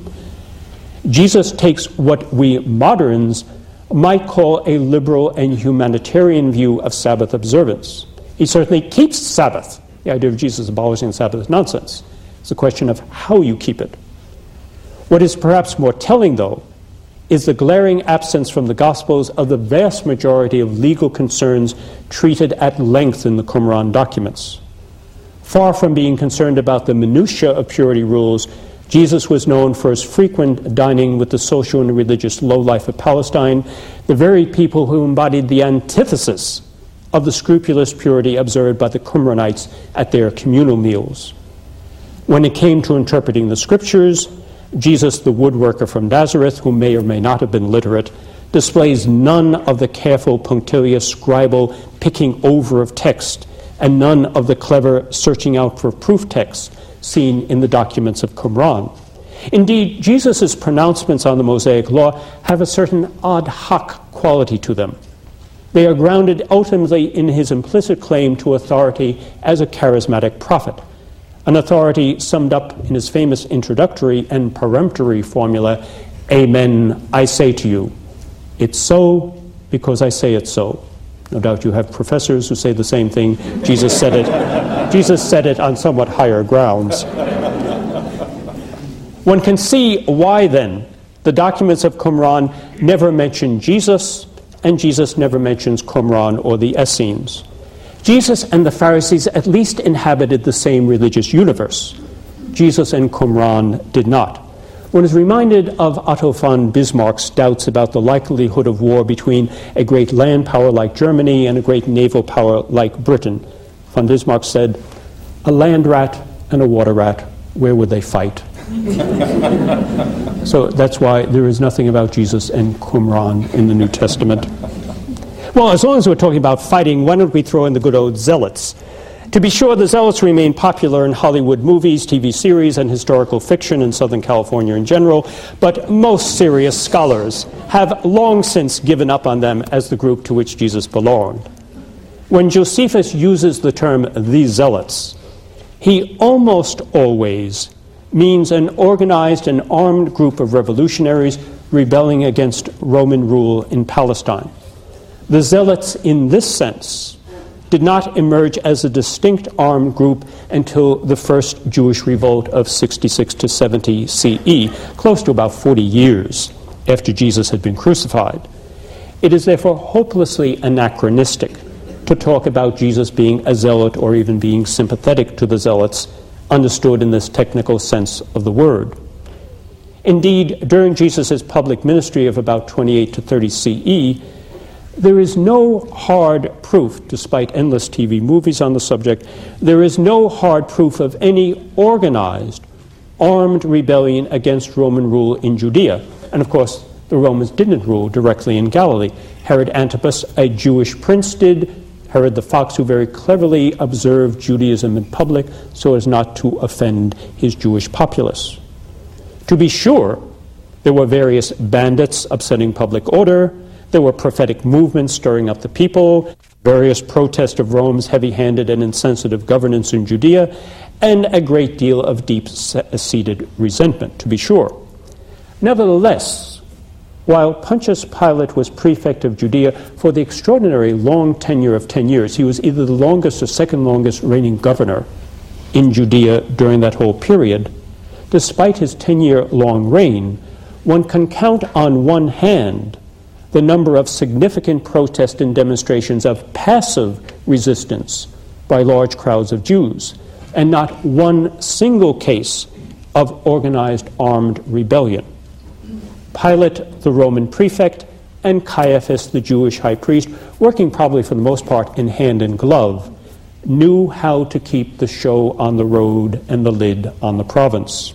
S1: Jesus takes what we moderns might call a liberal and humanitarian view of Sabbath observance. He certainly keeps Sabbath. The idea of Jesus abolishing the Sabbath is nonsense. It's a question of how you keep it. What is perhaps more telling, though, is the glaring absence from the Gospels of the vast majority of legal concerns treated at length in the Qumran documents. Far from being concerned about the minutiae of purity rules, Jesus was known for his frequent dining with the social and religious lowlife of Palestine, the very people who embodied the antithesis of the scrupulous purity observed by the Qumranites at their communal meals. When it came to interpreting the scriptures, Jesus, the woodworker from Nazareth, who may or may not have been literate, displays none of the careful, punctilious scribal picking over of text and none of the clever searching out for proof text seen in the documents of Qumran. Indeed, Jesus' pronouncements on the Mosaic Law have a certain ad hoc quality to them. They are grounded ultimately in his implicit claim to authority as a charismatic prophet, an authority summed up in his famous introductory and peremptory formula, "Amen, I say to you. It's so because I say it so." No doubt you have professors who say the same thing. Jesus said it on somewhat higher grounds. One can see why, then, the documents of Qumran never mention Jesus, and Jesus never mentions Qumran or the Essenes. Jesus and the Pharisees at least inhabited the same religious universe. Jesus and Qumran did not. One is reminded of Otto von Bismarck's doubts about the likelihood of war between a great land power like Germany and a great naval power like Britain. Von Bismarck said, "A land rat and a water rat, where would they fight?" So that's why there is nothing about Jesus and Qumran in the New Testament. Well, as long as we're talking about fighting, why don't we throw in the good old zealots? To be sure, the zealots remain popular in Hollywood movies, TV series, and historical fiction in Southern California in general, but most serious scholars have long since given up on them as the group to which Jesus belonged. When Josephus uses the term "the zealots," he almost always means an organized and armed group of revolutionaries rebelling against Roman rule in Palestine. The zealots, in this sense, did not emerge as a distinct armed group until the first Jewish revolt of 66 to 70 CE, close to about 40 years after Jesus had been crucified. It is therefore hopelessly anachronistic to talk about Jesus being a zealot or even being sympathetic to the zealots, understood in this technical sense of the word. Indeed, during Jesus' public ministry of about 28 to 30 CE, there is no hard proof, despite endless TV movies on the subject, there is no hard proof of any organized, armed rebellion against Roman rule in Judea. And of course, the Romans didn't rule directly in Galilee. Herod Antipas, a Jewish prince, did. Herod the Fox, who very cleverly observed Judaism in public so as not to offend his Jewish populace. To be sure, there were various bandits upsetting public order. There were prophetic movements stirring up the people, various protests of Rome's heavy-handed and insensitive governance in Judea, and a great deal of deep-seated resentment, to be sure. Nevertheless, while Pontius Pilate was prefect of Judea for the extraordinary long tenure of 10 years, he was either the longest or second longest reigning governor in Judea during that whole period. Despite his 10-year-long reign, one can count on one hand the number of significant protests and demonstrations of passive resistance by large crowds of Jews, and not one single case of organized armed rebellion. Pilate, the Roman prefect, and Caiaphas, the Jewish high priest, working probably for the most part in hand and glove, knew how to keep the show on the road and the lid on the province.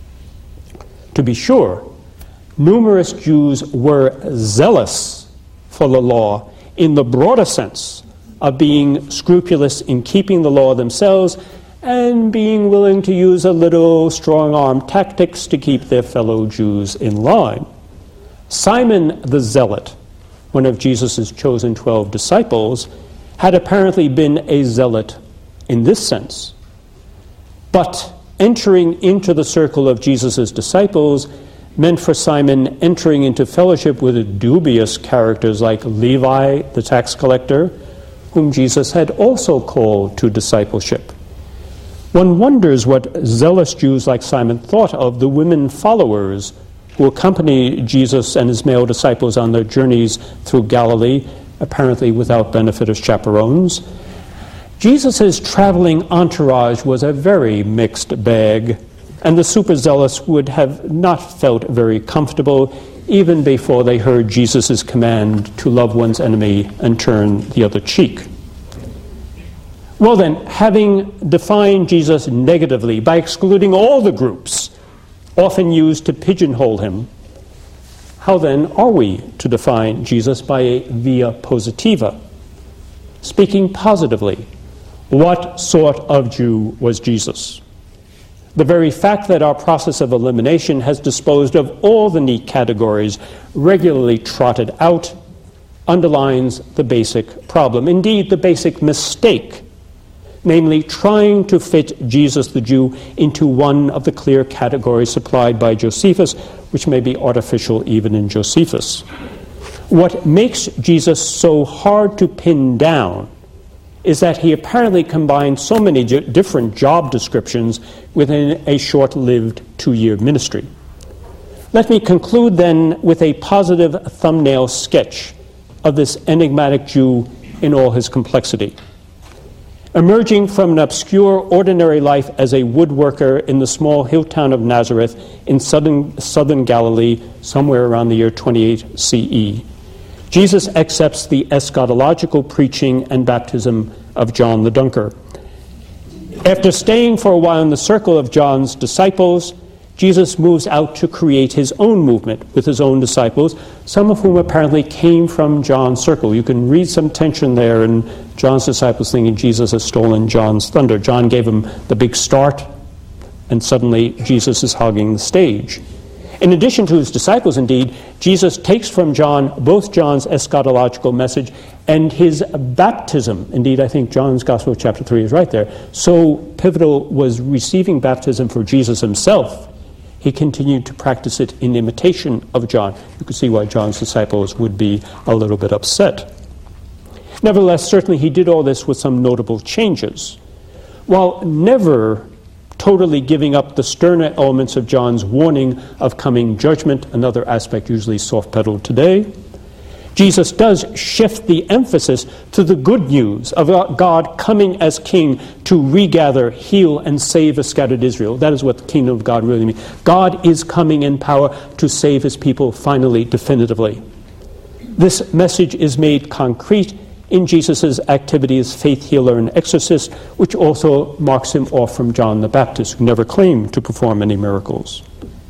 S1: To be sure, numerous Jews were zealous for the law in the broader sense of being scrupulous in keeping the law themselves and being willing to use a little strong-arm tactics to keep their fellow Jews in line. Simon the Zealot, one of Jesus' chosen 12 disciples, had apparently been a zealot in this sense. But entering into the circle of Jesus' disciples meant for Simon entering into fellowship with dubious characters like Levi, the tax collector, whom Jesus had also called to discipleship. One wonders what zealous Jews like Simon thought of the women followers who accompanied Jesus and his male disciples on their journeys through Galilee, apparently without benefit as chaperones. Jesus' traveling entourage was a very mixed bag, and the superzealous would have not felt very comfortable even before they heard Jesus' command to love one's enemy and turn the other cheek. Well then, having defined Jesus negatively by excluding all the groups often used to pigeonhole him, how then are we to define Jesus by a via positiva? Speaking positively, what sort of Jew was Jesus? The very fact that our process of elimination has disposed of all the neat categories regularly trotted out underlines the basic problem, indeed the basic mistake, namely trying to fit Jesus the Jew into one of the clear categories supplied by Josephus, which may be artificial even in Josephus. What makes Jesus so hard to pin down is that he apparently combined so many different job descriptions within a short-lived 2-year ministry. Let me conclude then with a positive thumbnail sketch of this enigmatic Jew in all his complexity. Emerging from an obscure, ordinary life as a woodworker in the small hill town of Nazareth in southern Galilee, somewhere around the year 28 CE, Jesus accepts the eschatological preaching and baptism of John the Dunker. After staying for a while in the circle of John's disciples, Jesus moves out to create his own movement with his own disciples, some of whom apparently came from John's circle. You can read some tension there in John's disciples thinking Jesus has stolen John's thunder. John gave him the big start, and suddenly Jesus is hogging the stage. In addition to his disciples, indeed, Jesus takes from John both John's eschatological message and his baptism. Indeed, I think John's Gospel, chapter 3, is right there. So pivotal was receiving baptism for Jesus himself. He continued to practice it in imitation of John. You can see why John's disciples would be a little bit upset. Nevertheless, certainly he did all this with some notable changes. While never totally giving up the sterner elements of John's warning of coming judgment, another aspect usually soft-pedaled today, Jesus does shift the emphasis to the good news of God coming as king to regather, heal, and save a scattered Israel. That is what the kingdom of God really means. God is coming in power to save his people finally, definitively. This message is made concrete in Jesus' activity as faith healer and exorcist, which also marks him off from John the Baptist, who never claimed to perform any miracles.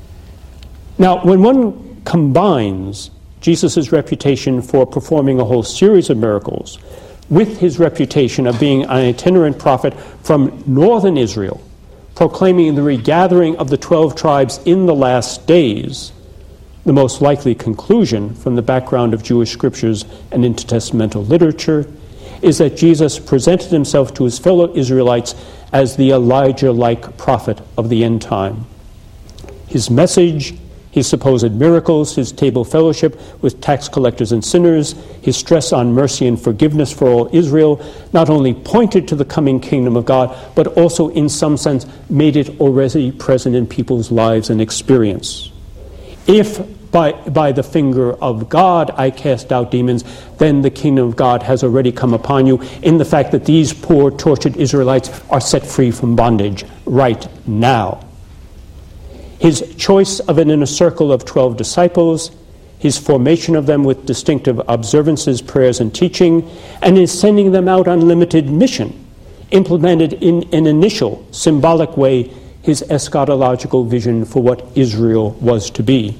S1: Now, when one combines Jesus' reputation for performing a whole series of miracles with his reputation of being an itinerant prophet from northern Israel, proclaiming the regathering of the 12 tribes in the last days, the most likely conclusion from the background of Jewish scriptures and intertestamental literature is that Jesus presented himself to his fellow Israelites as the Elijah-like prophet of the end time. His message, his supposed miracles, his table fellowship with tax collectors and sinners, his stress on mercy and forgiveness for all Israel, not only pointed to the coming kingdom of God, but also in some sense made it already present in people's lives and experience. If by the finger of God I cast out demons, then the kingdom of God has already come upon you, in the fact that these poor, tortured Israelites are set free from bondage right now. His choice of an inner circle of 12 disciples, his formation of them with distinctive observances, prayers, and teaching, and his sending them out on limited mission, implemented in an initial, symbolic way his eschatological vision for what Israel was to be.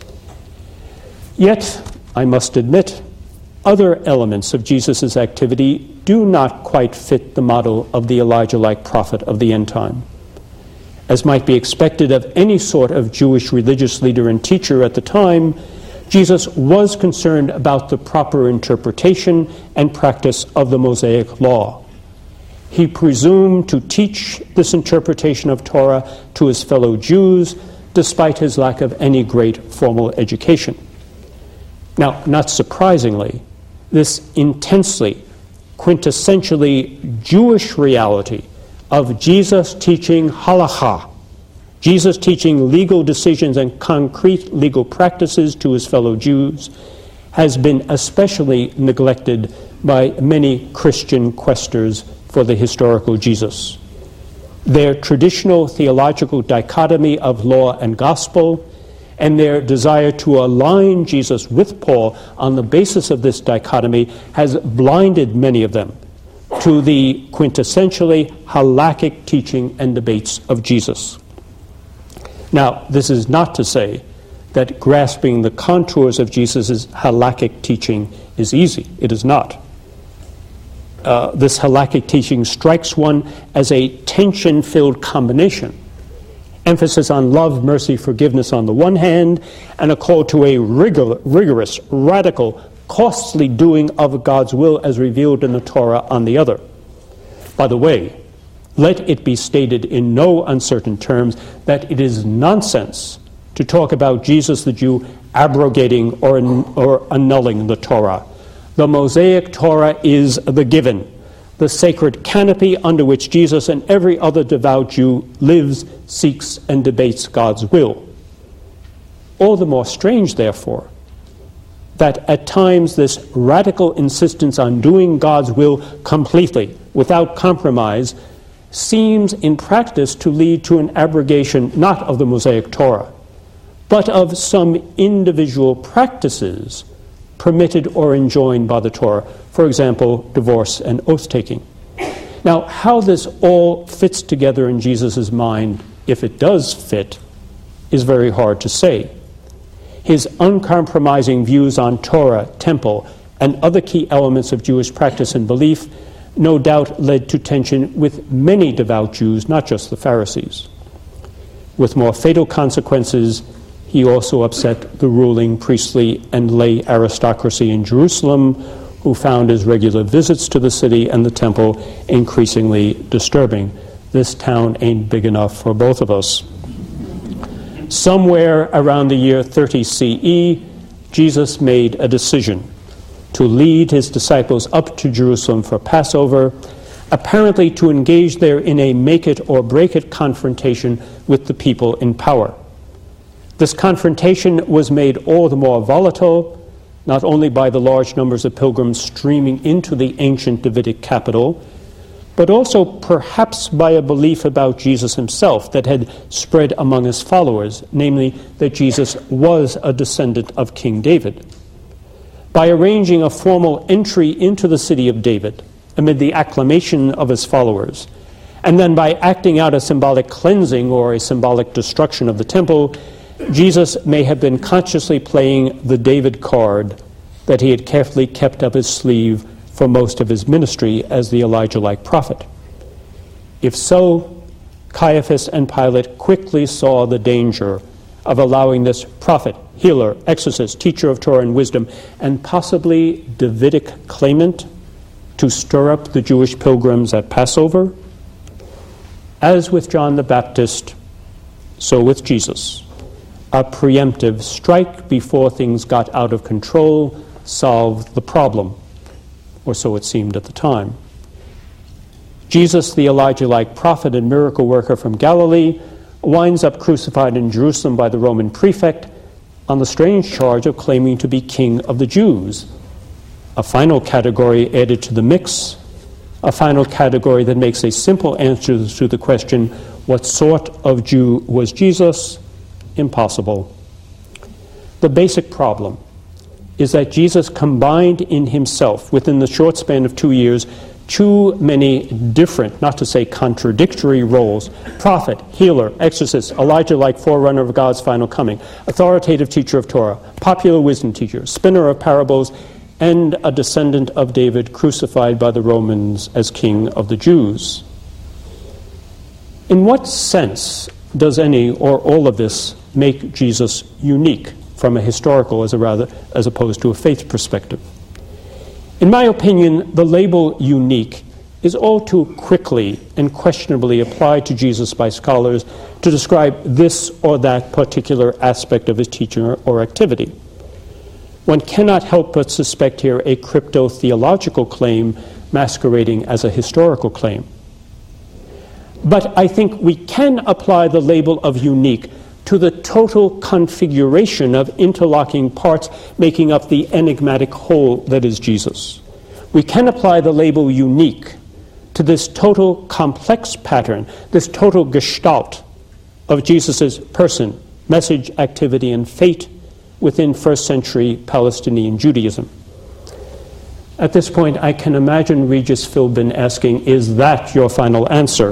S1: Yet, I must admit, other elements of Jesus' activity do not quite fit the model of the Elijah-like prophet of the end time. As might be expected of any sort of Jewish religious leader and teacher at the time, Jesus was concerned about the proper interpretation and practice of the Mosaic law. He presumed to teach this interpretation of Torah to his fellow Jews, despite his lack of any great formal education. Now, not surprisingly, this intensely, quintessentially Jewish reality of Jesus teaching halakha, Jesus teaching legal decisions and concrete legal practices to his fellow Jews, has been especially neglected by many Christian questers for the historical Jesus. Their traditional theological dichotomy of law and gospel, and their desire to align Jesus with Paul on the basis of this dichotomy, has blinded many of them to the quintessentially halakhic teaching and debates of Jesus. Now, this is not to say that grasping the contours of Jesus' halakhic teaching is easy. It is not. This halakhic teaching strikes one as a tension-filled combination. Emphasis on love, mercy, forgiveness on the one hand, and a call to a rigorous, radical, costly doing of God's will as revealed in the Torah on the other. By the way, let it be stated in no uncertain terms that it is nonsense to talk about Jesus the Jew abrogating or annulling the Torah. The Mosaic Torah is the given, the sacred canopy under which Jesus and every other devout Jew lives, seeks, and debates God's will. All the more strange, therefore, that at times this radical insistence on doing God's will completely, without compromise, seems in practice to lead to an abrogation not of the Mosaic Torah, but of some individual practices permitted or enjoined by the Torah, for example, divorce and oath-taking. Now, how this all fits together in Jesus' mind, if it does fit, is very hard to say. His uncompromising views on Torah, temple, and other key elements of Jewish practice and belief no doubt led to tension with many devout Jews, not just the Pharisees. With more fatal consequences, he also upset the ruling priestly and lay aristocracy in Jerusalem, who found his regular visits to the city and the temple increasingly disturbing. This town ain't big enough for both of us. Somewhere around the year 30 CE, Jesus made a decision to lead his disciples up to Jerusalem for Passover, apparently to engage there in a make-it-or-break-it confrontation with the people in power. This confrontation was made all the more volatile, not only by the large numbers of pilgrims streaming into the ancient Davidic capital, but also perhaps by a belief about Jesus himself that had spread among his followers, namely that Jesus was a descendant of King David. By arranging a formal entry into the city of David amid the acclamation of his followers, and then by acting out a symbolic cleansing or a symbolic destruction of the temple, Jesus may have been consciously playing the David card that he had carefully kept up his sleeve for most of his ministry as the Elijah-like prophet. If so, Caiaphas and Pilate quickly saw the danger of allowing this prophet, healer, exorcist, teacher of Torah and wisdom, and possibly Davidic claimant to stir up the Jewish pilgrims at Passover. As with John the Baptist, so with Jesus. A preemptive strike before things got out of control solved the problem, or so it seemed at the time. Jesus, the Elijah-like prophet and miracle worker from Galilee, winds up crucified in Jerusalem by the Roman prefect, on the strange charge of claiming to be king of the Jews. A final category added to the mix, a final category that makes a simple answer to the question, what sort of Jew was Jesus? Impossible. The basic problem is that Jesus combined in himself, within the short span of 2 years, too many different, not to say contradictory roles: prophet, healer, exorcist, Elijah-like forerunner of God's final coming, authoritative teacher of Torah, popular wisdom teacher, spinner of parables, and a descendant of David crucified by the Romans as king of the Jews. In what sense does any or all of this make Jesus unique from a historical as opposed to a faith perspective? In my opinion, the label unique is all too quickly and questionably applied to Jesus by scholars to describe this or that particular aspect of his teaching or activity. One cannot help but suspect here a crypto-theological claim masquerading as a historical claim. But I think we can apply the label of unique to the total configuration of interlocking parts making up the enigmatic whole that is Jesus. We can apply the label unique to this total complex pattern, this total gestalt of Jesus' person, message, activity, and fate within first century Palestinian Judaism. At this point, I can imagine Regis Philbin asking, is that your final answer?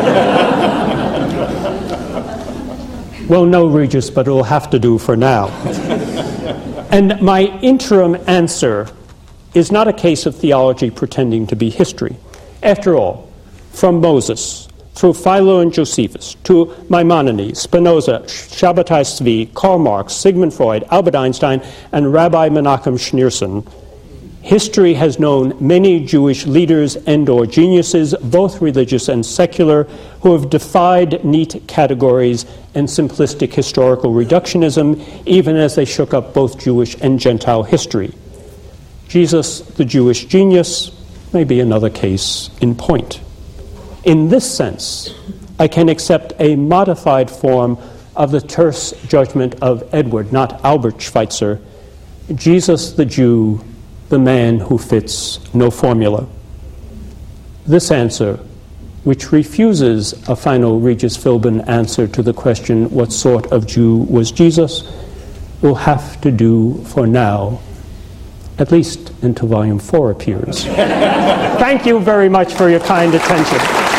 S1: Well, no, Regis, but it'll have to do for now. And my interim answer is not a case of theology pretending to be history. After all, from Moses, through Philo and Josephus, to Maimonides, Spinoza, Shabbatai Tzvi, Karl Marx, Sigmund Freud, Albert Einstein, and Rabbi Menachem Schneerson, history has known many Jewish leaders and or geniuses, both religious and secular, who have defied neat categories and simplistic historical reductionism, even as they shook up both Jewish and Gentile history. Jesus, the Jewish genius, may be another case in point. In this sense, I can accept a modified form of the terse judgment of Edward, not Albert Schweitzer, Jesus the Jew, the man who fits no formula. This answer, which refuses a final Regis Philbin answer to the question, what sort of Jew was Jesus, will have to do for now, at least until Volume 4 appears. Thank you very much for your kind attention.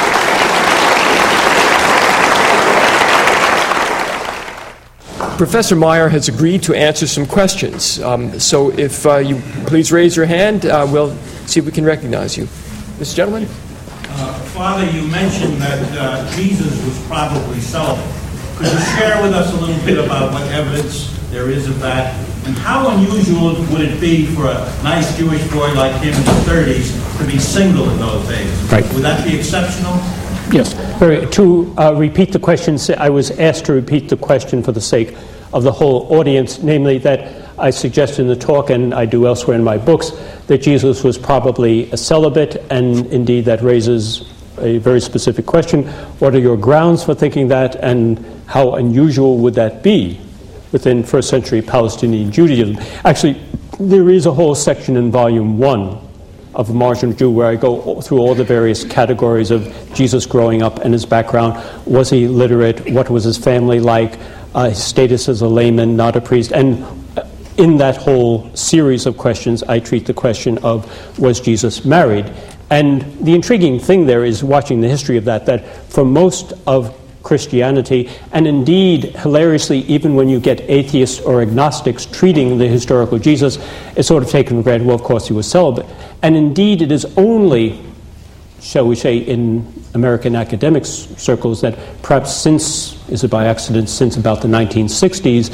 S2: Professor Meyer has agreed to answer some questions. So if you please raise your hand, we'll see if we can recognize you. This gentleman?
S3: Father, you mentioned that Jesus was probably celibate. Could you share with us a little bit about what evidence there is of that? And how unusual would it be for a nice Jewish boy like him in his 30s to be single in those days?
S1: Right.
S3: Would that be exceptional?
S1: Yes. To repeat the question, I was asked to repeat the question for the sake of the whole audience, namely that I suggest in the talk, and I do elsewhere in my books, that Jesus was probably a celibate, and indeed that raises a very specific question. What are your grounds for thinking that, and how unusual would that be within first century Palestinian Judaism? Actually, there is a whole section in Volume 1 of Marginal Jew where I go through all the various categories of Jesus growing up and his background. Was he literate? What was his family like? His status as a layman, not a priest. And in that whole series of questions, I treat the question of, was Jesus married? And the intriguing thing there is, watching the history of that for most of Christianity, and indeed, hilariously, even when you get atheists or agnostics treating the historical Jesus, it's sort of taken for granted, well, of course he was celibate. And indeed, it is only, shall we say, in American academic circles that perhaps since about the 1960s,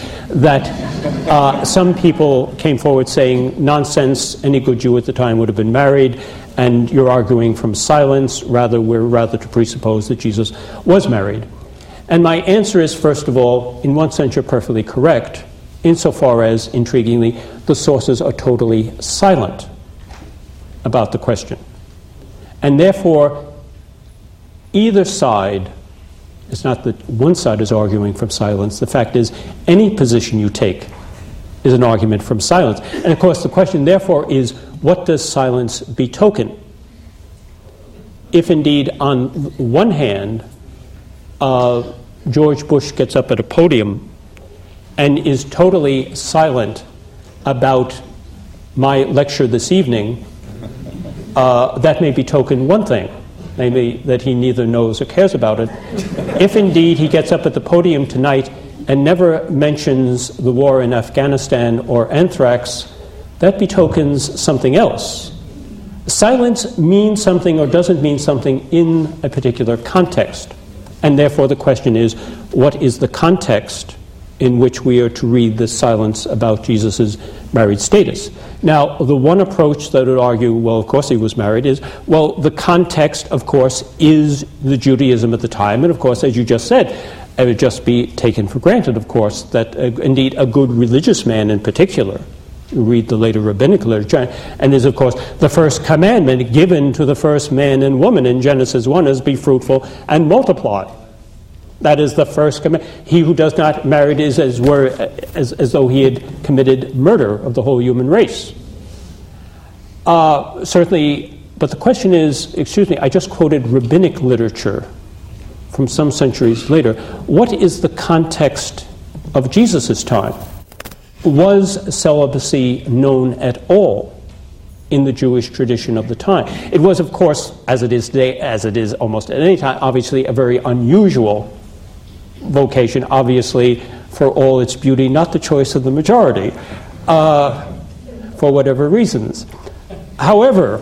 S1: that some people came forward saying, nonsense, any good Jew at the time would have been married, and you're arguing from silence, we're rather to presuppose that Jesus was married. And my answer is, first of all, in one sense you're perfectly correct, insofar as, intriguingly, the sources are totally silent about the question. And therefore, either side, it's not that one side is arguing from silence, the fact is, any position you take is an argument from silence. And of course, the question, therefore, is what does silence betoken? If indeed, on one hand, George Bush gets up at a podium and is totally silent about my lecture this evening, that may betoken one thing, namely that he neither knows or cares about it. If indeed he gets up at the podium tonight and never mentions the war in Afghanistan or anthrax, that betokens something else. Silence means something or doesn't mean something in a particular context. And therefore the question is, what is the context in which we are to read this silence about Jesus' married status? Now, the one approach that would argue, well, of course he was married, is, well, the context, of course, is the Judaism at the time. And of course, as you just said, it would just be taken for granted, of course, that indeed a good religious man in particular, you read the later rabbinic literature, and is, of course, the first commandment given to the first man and woman in Genesis 1 is be fruitful and multiply. That is the first commandment. He who does not marry is as though he had committed murder of the whole human race. Certainly, but the question is, I just quoted rabbinic literature from some centuries later. What is the context of Jesus' time? Was celibacy known at all in the Jewish tradition of the time? It was, of course, as it is today, as it is almost at any time, obviously a very unusual vocation, obviously, for all its beauty, not the choice of the majority, for whatever reasons. However,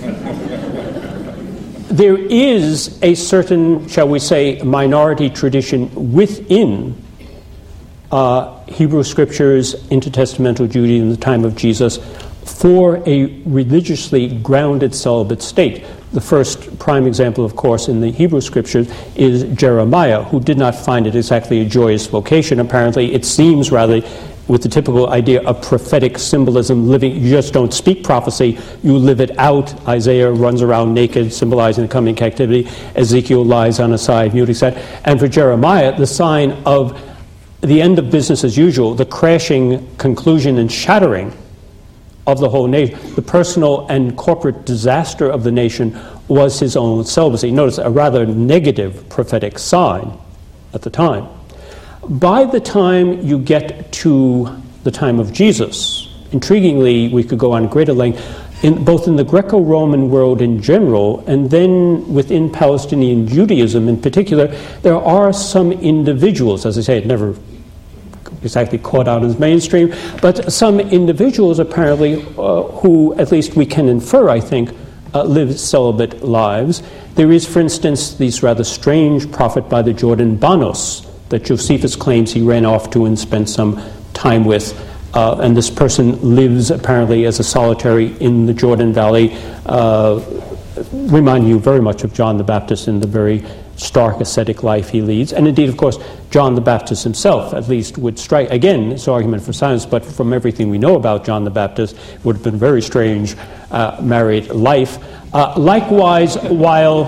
S1: there is a certain, shall we say, minority tradition within Hebrew Scriptures, intertestamental Judaism in the time of Jesus, for a religiously grounded celibate state. The first prime example, of course, in the Hebrew Scriptures is Jeremiah, who did not find it exactly a joyous vocation. Apparently, it seems rather with the typical idea of prophetic symbolism, living, you just don't speak prophecy, you live it out. Isaiah runs around naked, symbolizing the coming captivity. Ezekiel lies on a side, mute, etc. And for Jeremiah, the sign of the end of business as usual, the crashing conclusion and shattering of the whole nation, the personal and corporate disaster of the nation was his own celibacy. Notice a rather negative prophetic sign at the time. By the time you get to the time of Jesus, intriguingly, we could go on greater length, both in the Greco-Roman world in general, and then within Palestinian Judaism in particular, there are some individuals, as I say, it never exactly caught out as mainstream, but some individuals apparently who, at least we can infer, I think, live celibate lives. There is, for instance, this rather strange prophet by the Jordan, Banos, that Josephus claims he ran off to and spent some time with. And this person lives apparently as a solitary in the Jordan Valley, reminding you very much of John the Baptist in the very stark ascetic life he leads. And indeed, of course, John the Baptist himself at least would strike, again, it's an argument for silence, but from everything we know about John the Baptist, it would have been a very strange married life. Likewise, while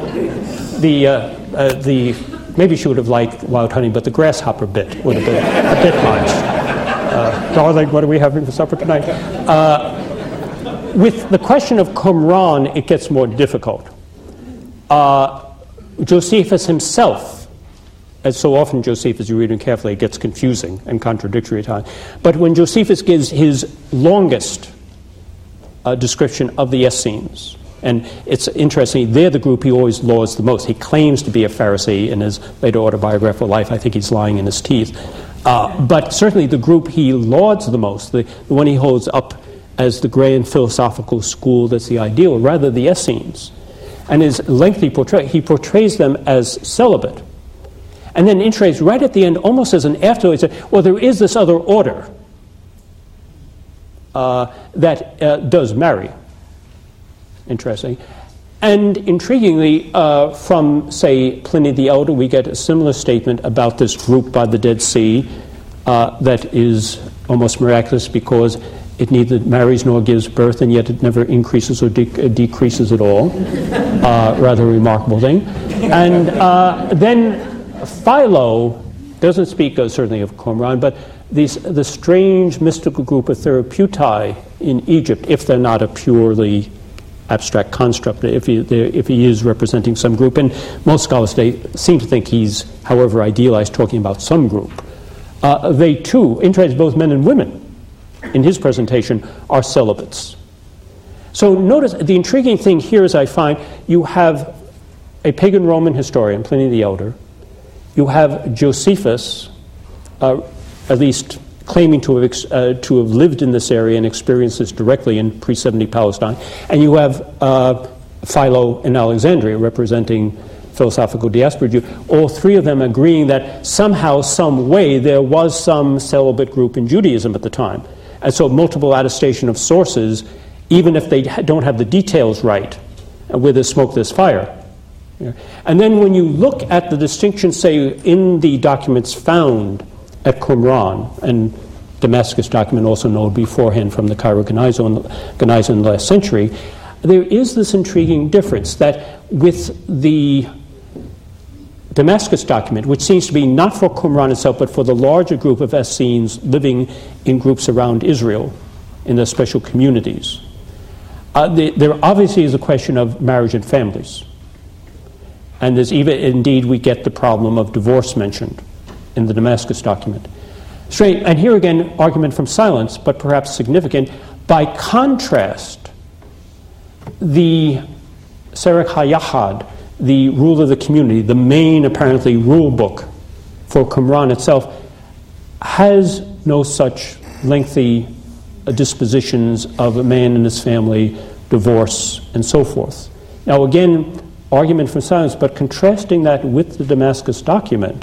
S1: the maybe she would have liked wild honey, but the grasshopper bit would have been a bit much. Darling, what are we having for supper tonight? With the question of Qumran, it gets more difficult. Josephus himself, as so often Josephus, you read him carefully, it gets confusing and contradictory at times. But when Josephus gives his longest description of the Essenes, and it's interesting, they're the group he always lauds the most. He claims to be a Pharisee in his later autobiographical life. I think he's lying in his teeth. But certainly the group he lauds the most, the one he holds up as the grand philosophical school that's the ideal, rather the Essenes. And his lengthy portrait, he portrays them as celibate. And then interesting, right at the end, almost as an afterthought, he said, well, there is this other order that does marry. Interesting. And intriguingly, from, say, Pliny the Elder, we get a similar statement about this group by the Dead Sea that is almost miraculous because it neither marries nor gives birth, and yet it never increases or decreases at all. Rather remarkable thing. And then Philo doesn't speak certainly of Qumran, but the strange mystical group of Therapeutae in Egypt, if they're not a purely abstract construct, if he is representing some group. And most scholars today seem to think he's, however idealized, talking about some group. They too, interested both men and women in his presentation, are celibates. So notice the intriguing thing here is I find you have a pagan Roman historian, Pliny the Elder. You have Josephus, at least claiming to have lived in this area and experienced this directly in pre-70 Palestine. And you have Philo in Alexandria representing philosophical diaspora Jew, all three of them agreeing that somehow, some way, there was some celibate group in Judaism at the time. And so multiple attestation of sources, even if they don't have the details right, where there's smoke, there's fire. And then when you look at the distinction, say, in the documents found at Qumran, and Damascus document also known beforehand from the Cairo Geniza in the last century, there is this intriguing difference that with the Damascus document, which seems to be not for Qumran itself, but for the larger group of Essenes living in groups around Israel, in their special communities, there obviously is a question of marriage and families. And there's even, indeed, we get the problem of divorce mentioned in the Damascus document. Straight, and here again, argument from silence, but perhaps significant. By contrast, the Serach HaYahad, the rule of the community, the main, apparently, rule book for Qumran itself, has no such lengthy dispositions of a man and his family, divorce, and so forth. Now, again, argument from silence, but contrasting that with the Damascus document,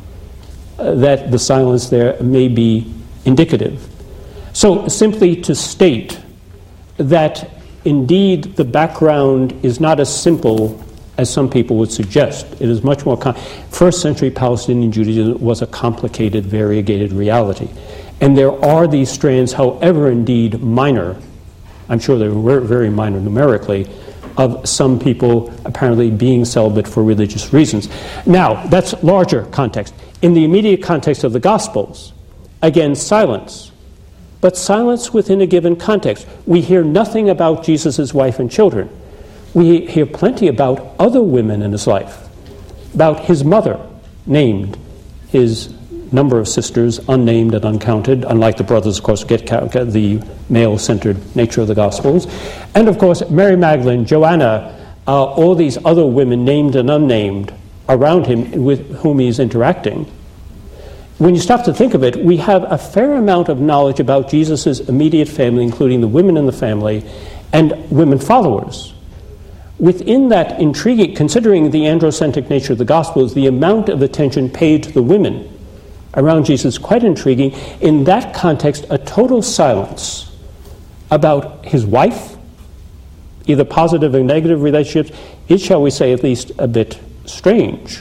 S1: that the silence there may be indicative. So simply to state that indeed the background is not as simple as some people would suggest. It is much more first century Palestinian Judaism was a complicated, variegated reality. And there are these strands, however indeed minor, I'm sure they were very minor numerically, of some people apparently being celibate for religious reasons. Now, that's larger context. In the immediate context of the Gospels, again, silence. But silence within a given context. We hear nothing about Jesus' wife and children. We hear plenty about other women in his life, about his mother, named, his number of sisters, unnamed and uncounted, unlike the brothers, of course, get the male-centered nature of the Gospels. And, of course, Mary Magdalene, Joanna, all these other women, named and unnamed, around him with whom he's interacting. When you stop to think of it, we have a fair amount of knowledge about Jesus' immediate family, including the women in the family and women followers. Within that intriguing, considering the androcentric nature of the Gospels, the amount of attention paid to the women around Jesus is quite intriguing. In that context, a total silence about his wife, either positive or negative relationships, is, shall we say, at least a bit strange.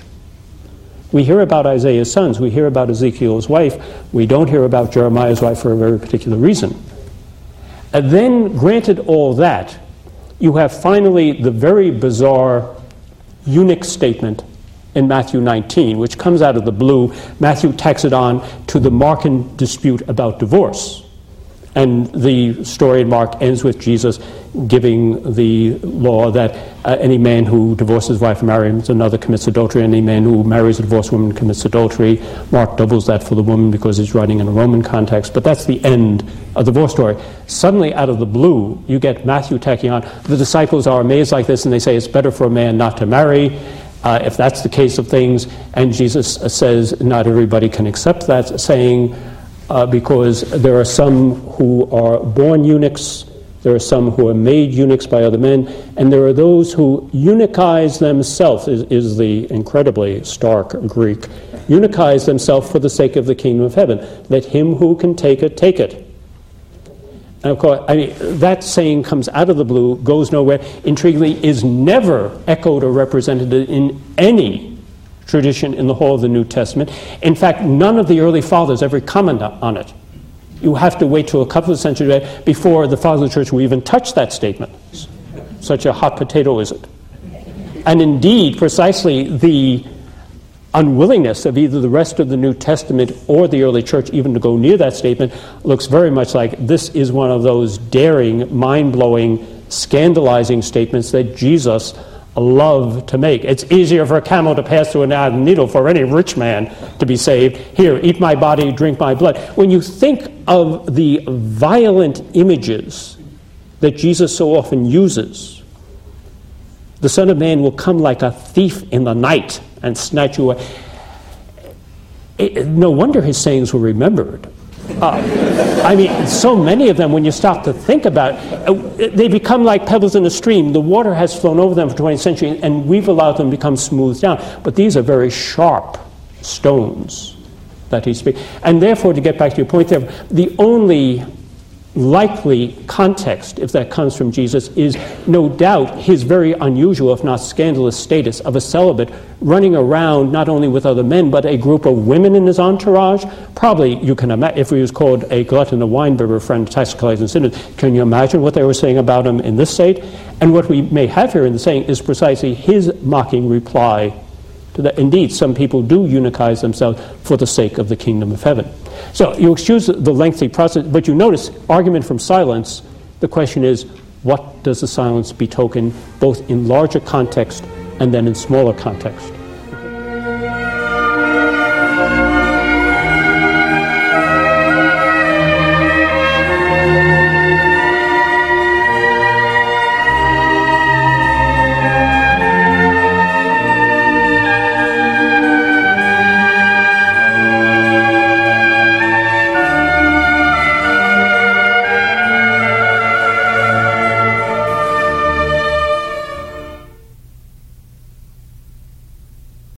S1: We hear about Isaiah's sons, we hear about Ezekiel's wife, we don't hear about Jeremiah's wife for a very particular reason. And then, granted all that, you have finally the very bizarre eunuch statement in Matthew 19, which comes out of the blue. Matthew tacks it on to the Markan dispute about divorce. And the story in Mark ends with Jesus giving the law that any man who divorces his wife and marries another commits adultery, any man who marries a divorced woman commits adultery. Mark doubles that for the woman because he's writing in a Roman context, but that's the end of the divorce story. Suddenly, out of the blue, you get Matthew tacking on. The disciples are amazed like this, and they say it's better for a man not to marry, if that's the case of things. And Jesus says not everybody can accept that, saying, because there are some who are born eunuchs, there are some who are made eunuchs by other men, and there are those who eunuchize themselves, is the incredibly stark Greek, eunuchize themselves for the sake of the kingdom of heaven. Let him who can take it, take it. And of course, that saying comes out of the blue, goes nowhere, intriguingly, is never echoed or represented in any tradition in the whole of the New Testament. In fact, none of the early fathers ever commented on it. You have to wait till a couple of centuries before the fathers of the church will even touch that statement. Such a hot potato is it. And indeed, precisely the unwillingness of either the rest of the New Testament or the early church even to go near that statement looks very much like this is one of those daring, mind-blowing, scandalizing statements that Jesus loved to make. It's easier for a camel to pass through an eye of a needle for any rich man to be saved. Here, eat my body, drink my blood. When you think of the violent images that Jesus so often uses, the Son of Man will come like a thief in the night and snatch you away. No wonder his sayings were remembered. I mean, so many of them, when you stop to think about it, they become like pebbles in a stream. The water has flown over them for 20th century, and we've allowed them to become smoothed down. But these are very sharp stones that he speaks. And therefore, to get back to your point there, the only likely context, if that comes from Jesus, is no doubt his very unusual, if not scandalous, status of a celibate running around not only with other men, but a group of women in his entourage. Probably, you can imagine, if he was called a glutton, a winebibber, friend, tax collectors, and sinners, can you imagine what they were saying about him in this state? And what we may have here in the saying is precisely his mocking reply to that. Indeed, some people do eunuchize themselves for the sake of the kingdom of heaven. So you excuse the lengthy process, but you notice argument from silence. The question is, what does the silence betoken, both in larger context and then in smaller context?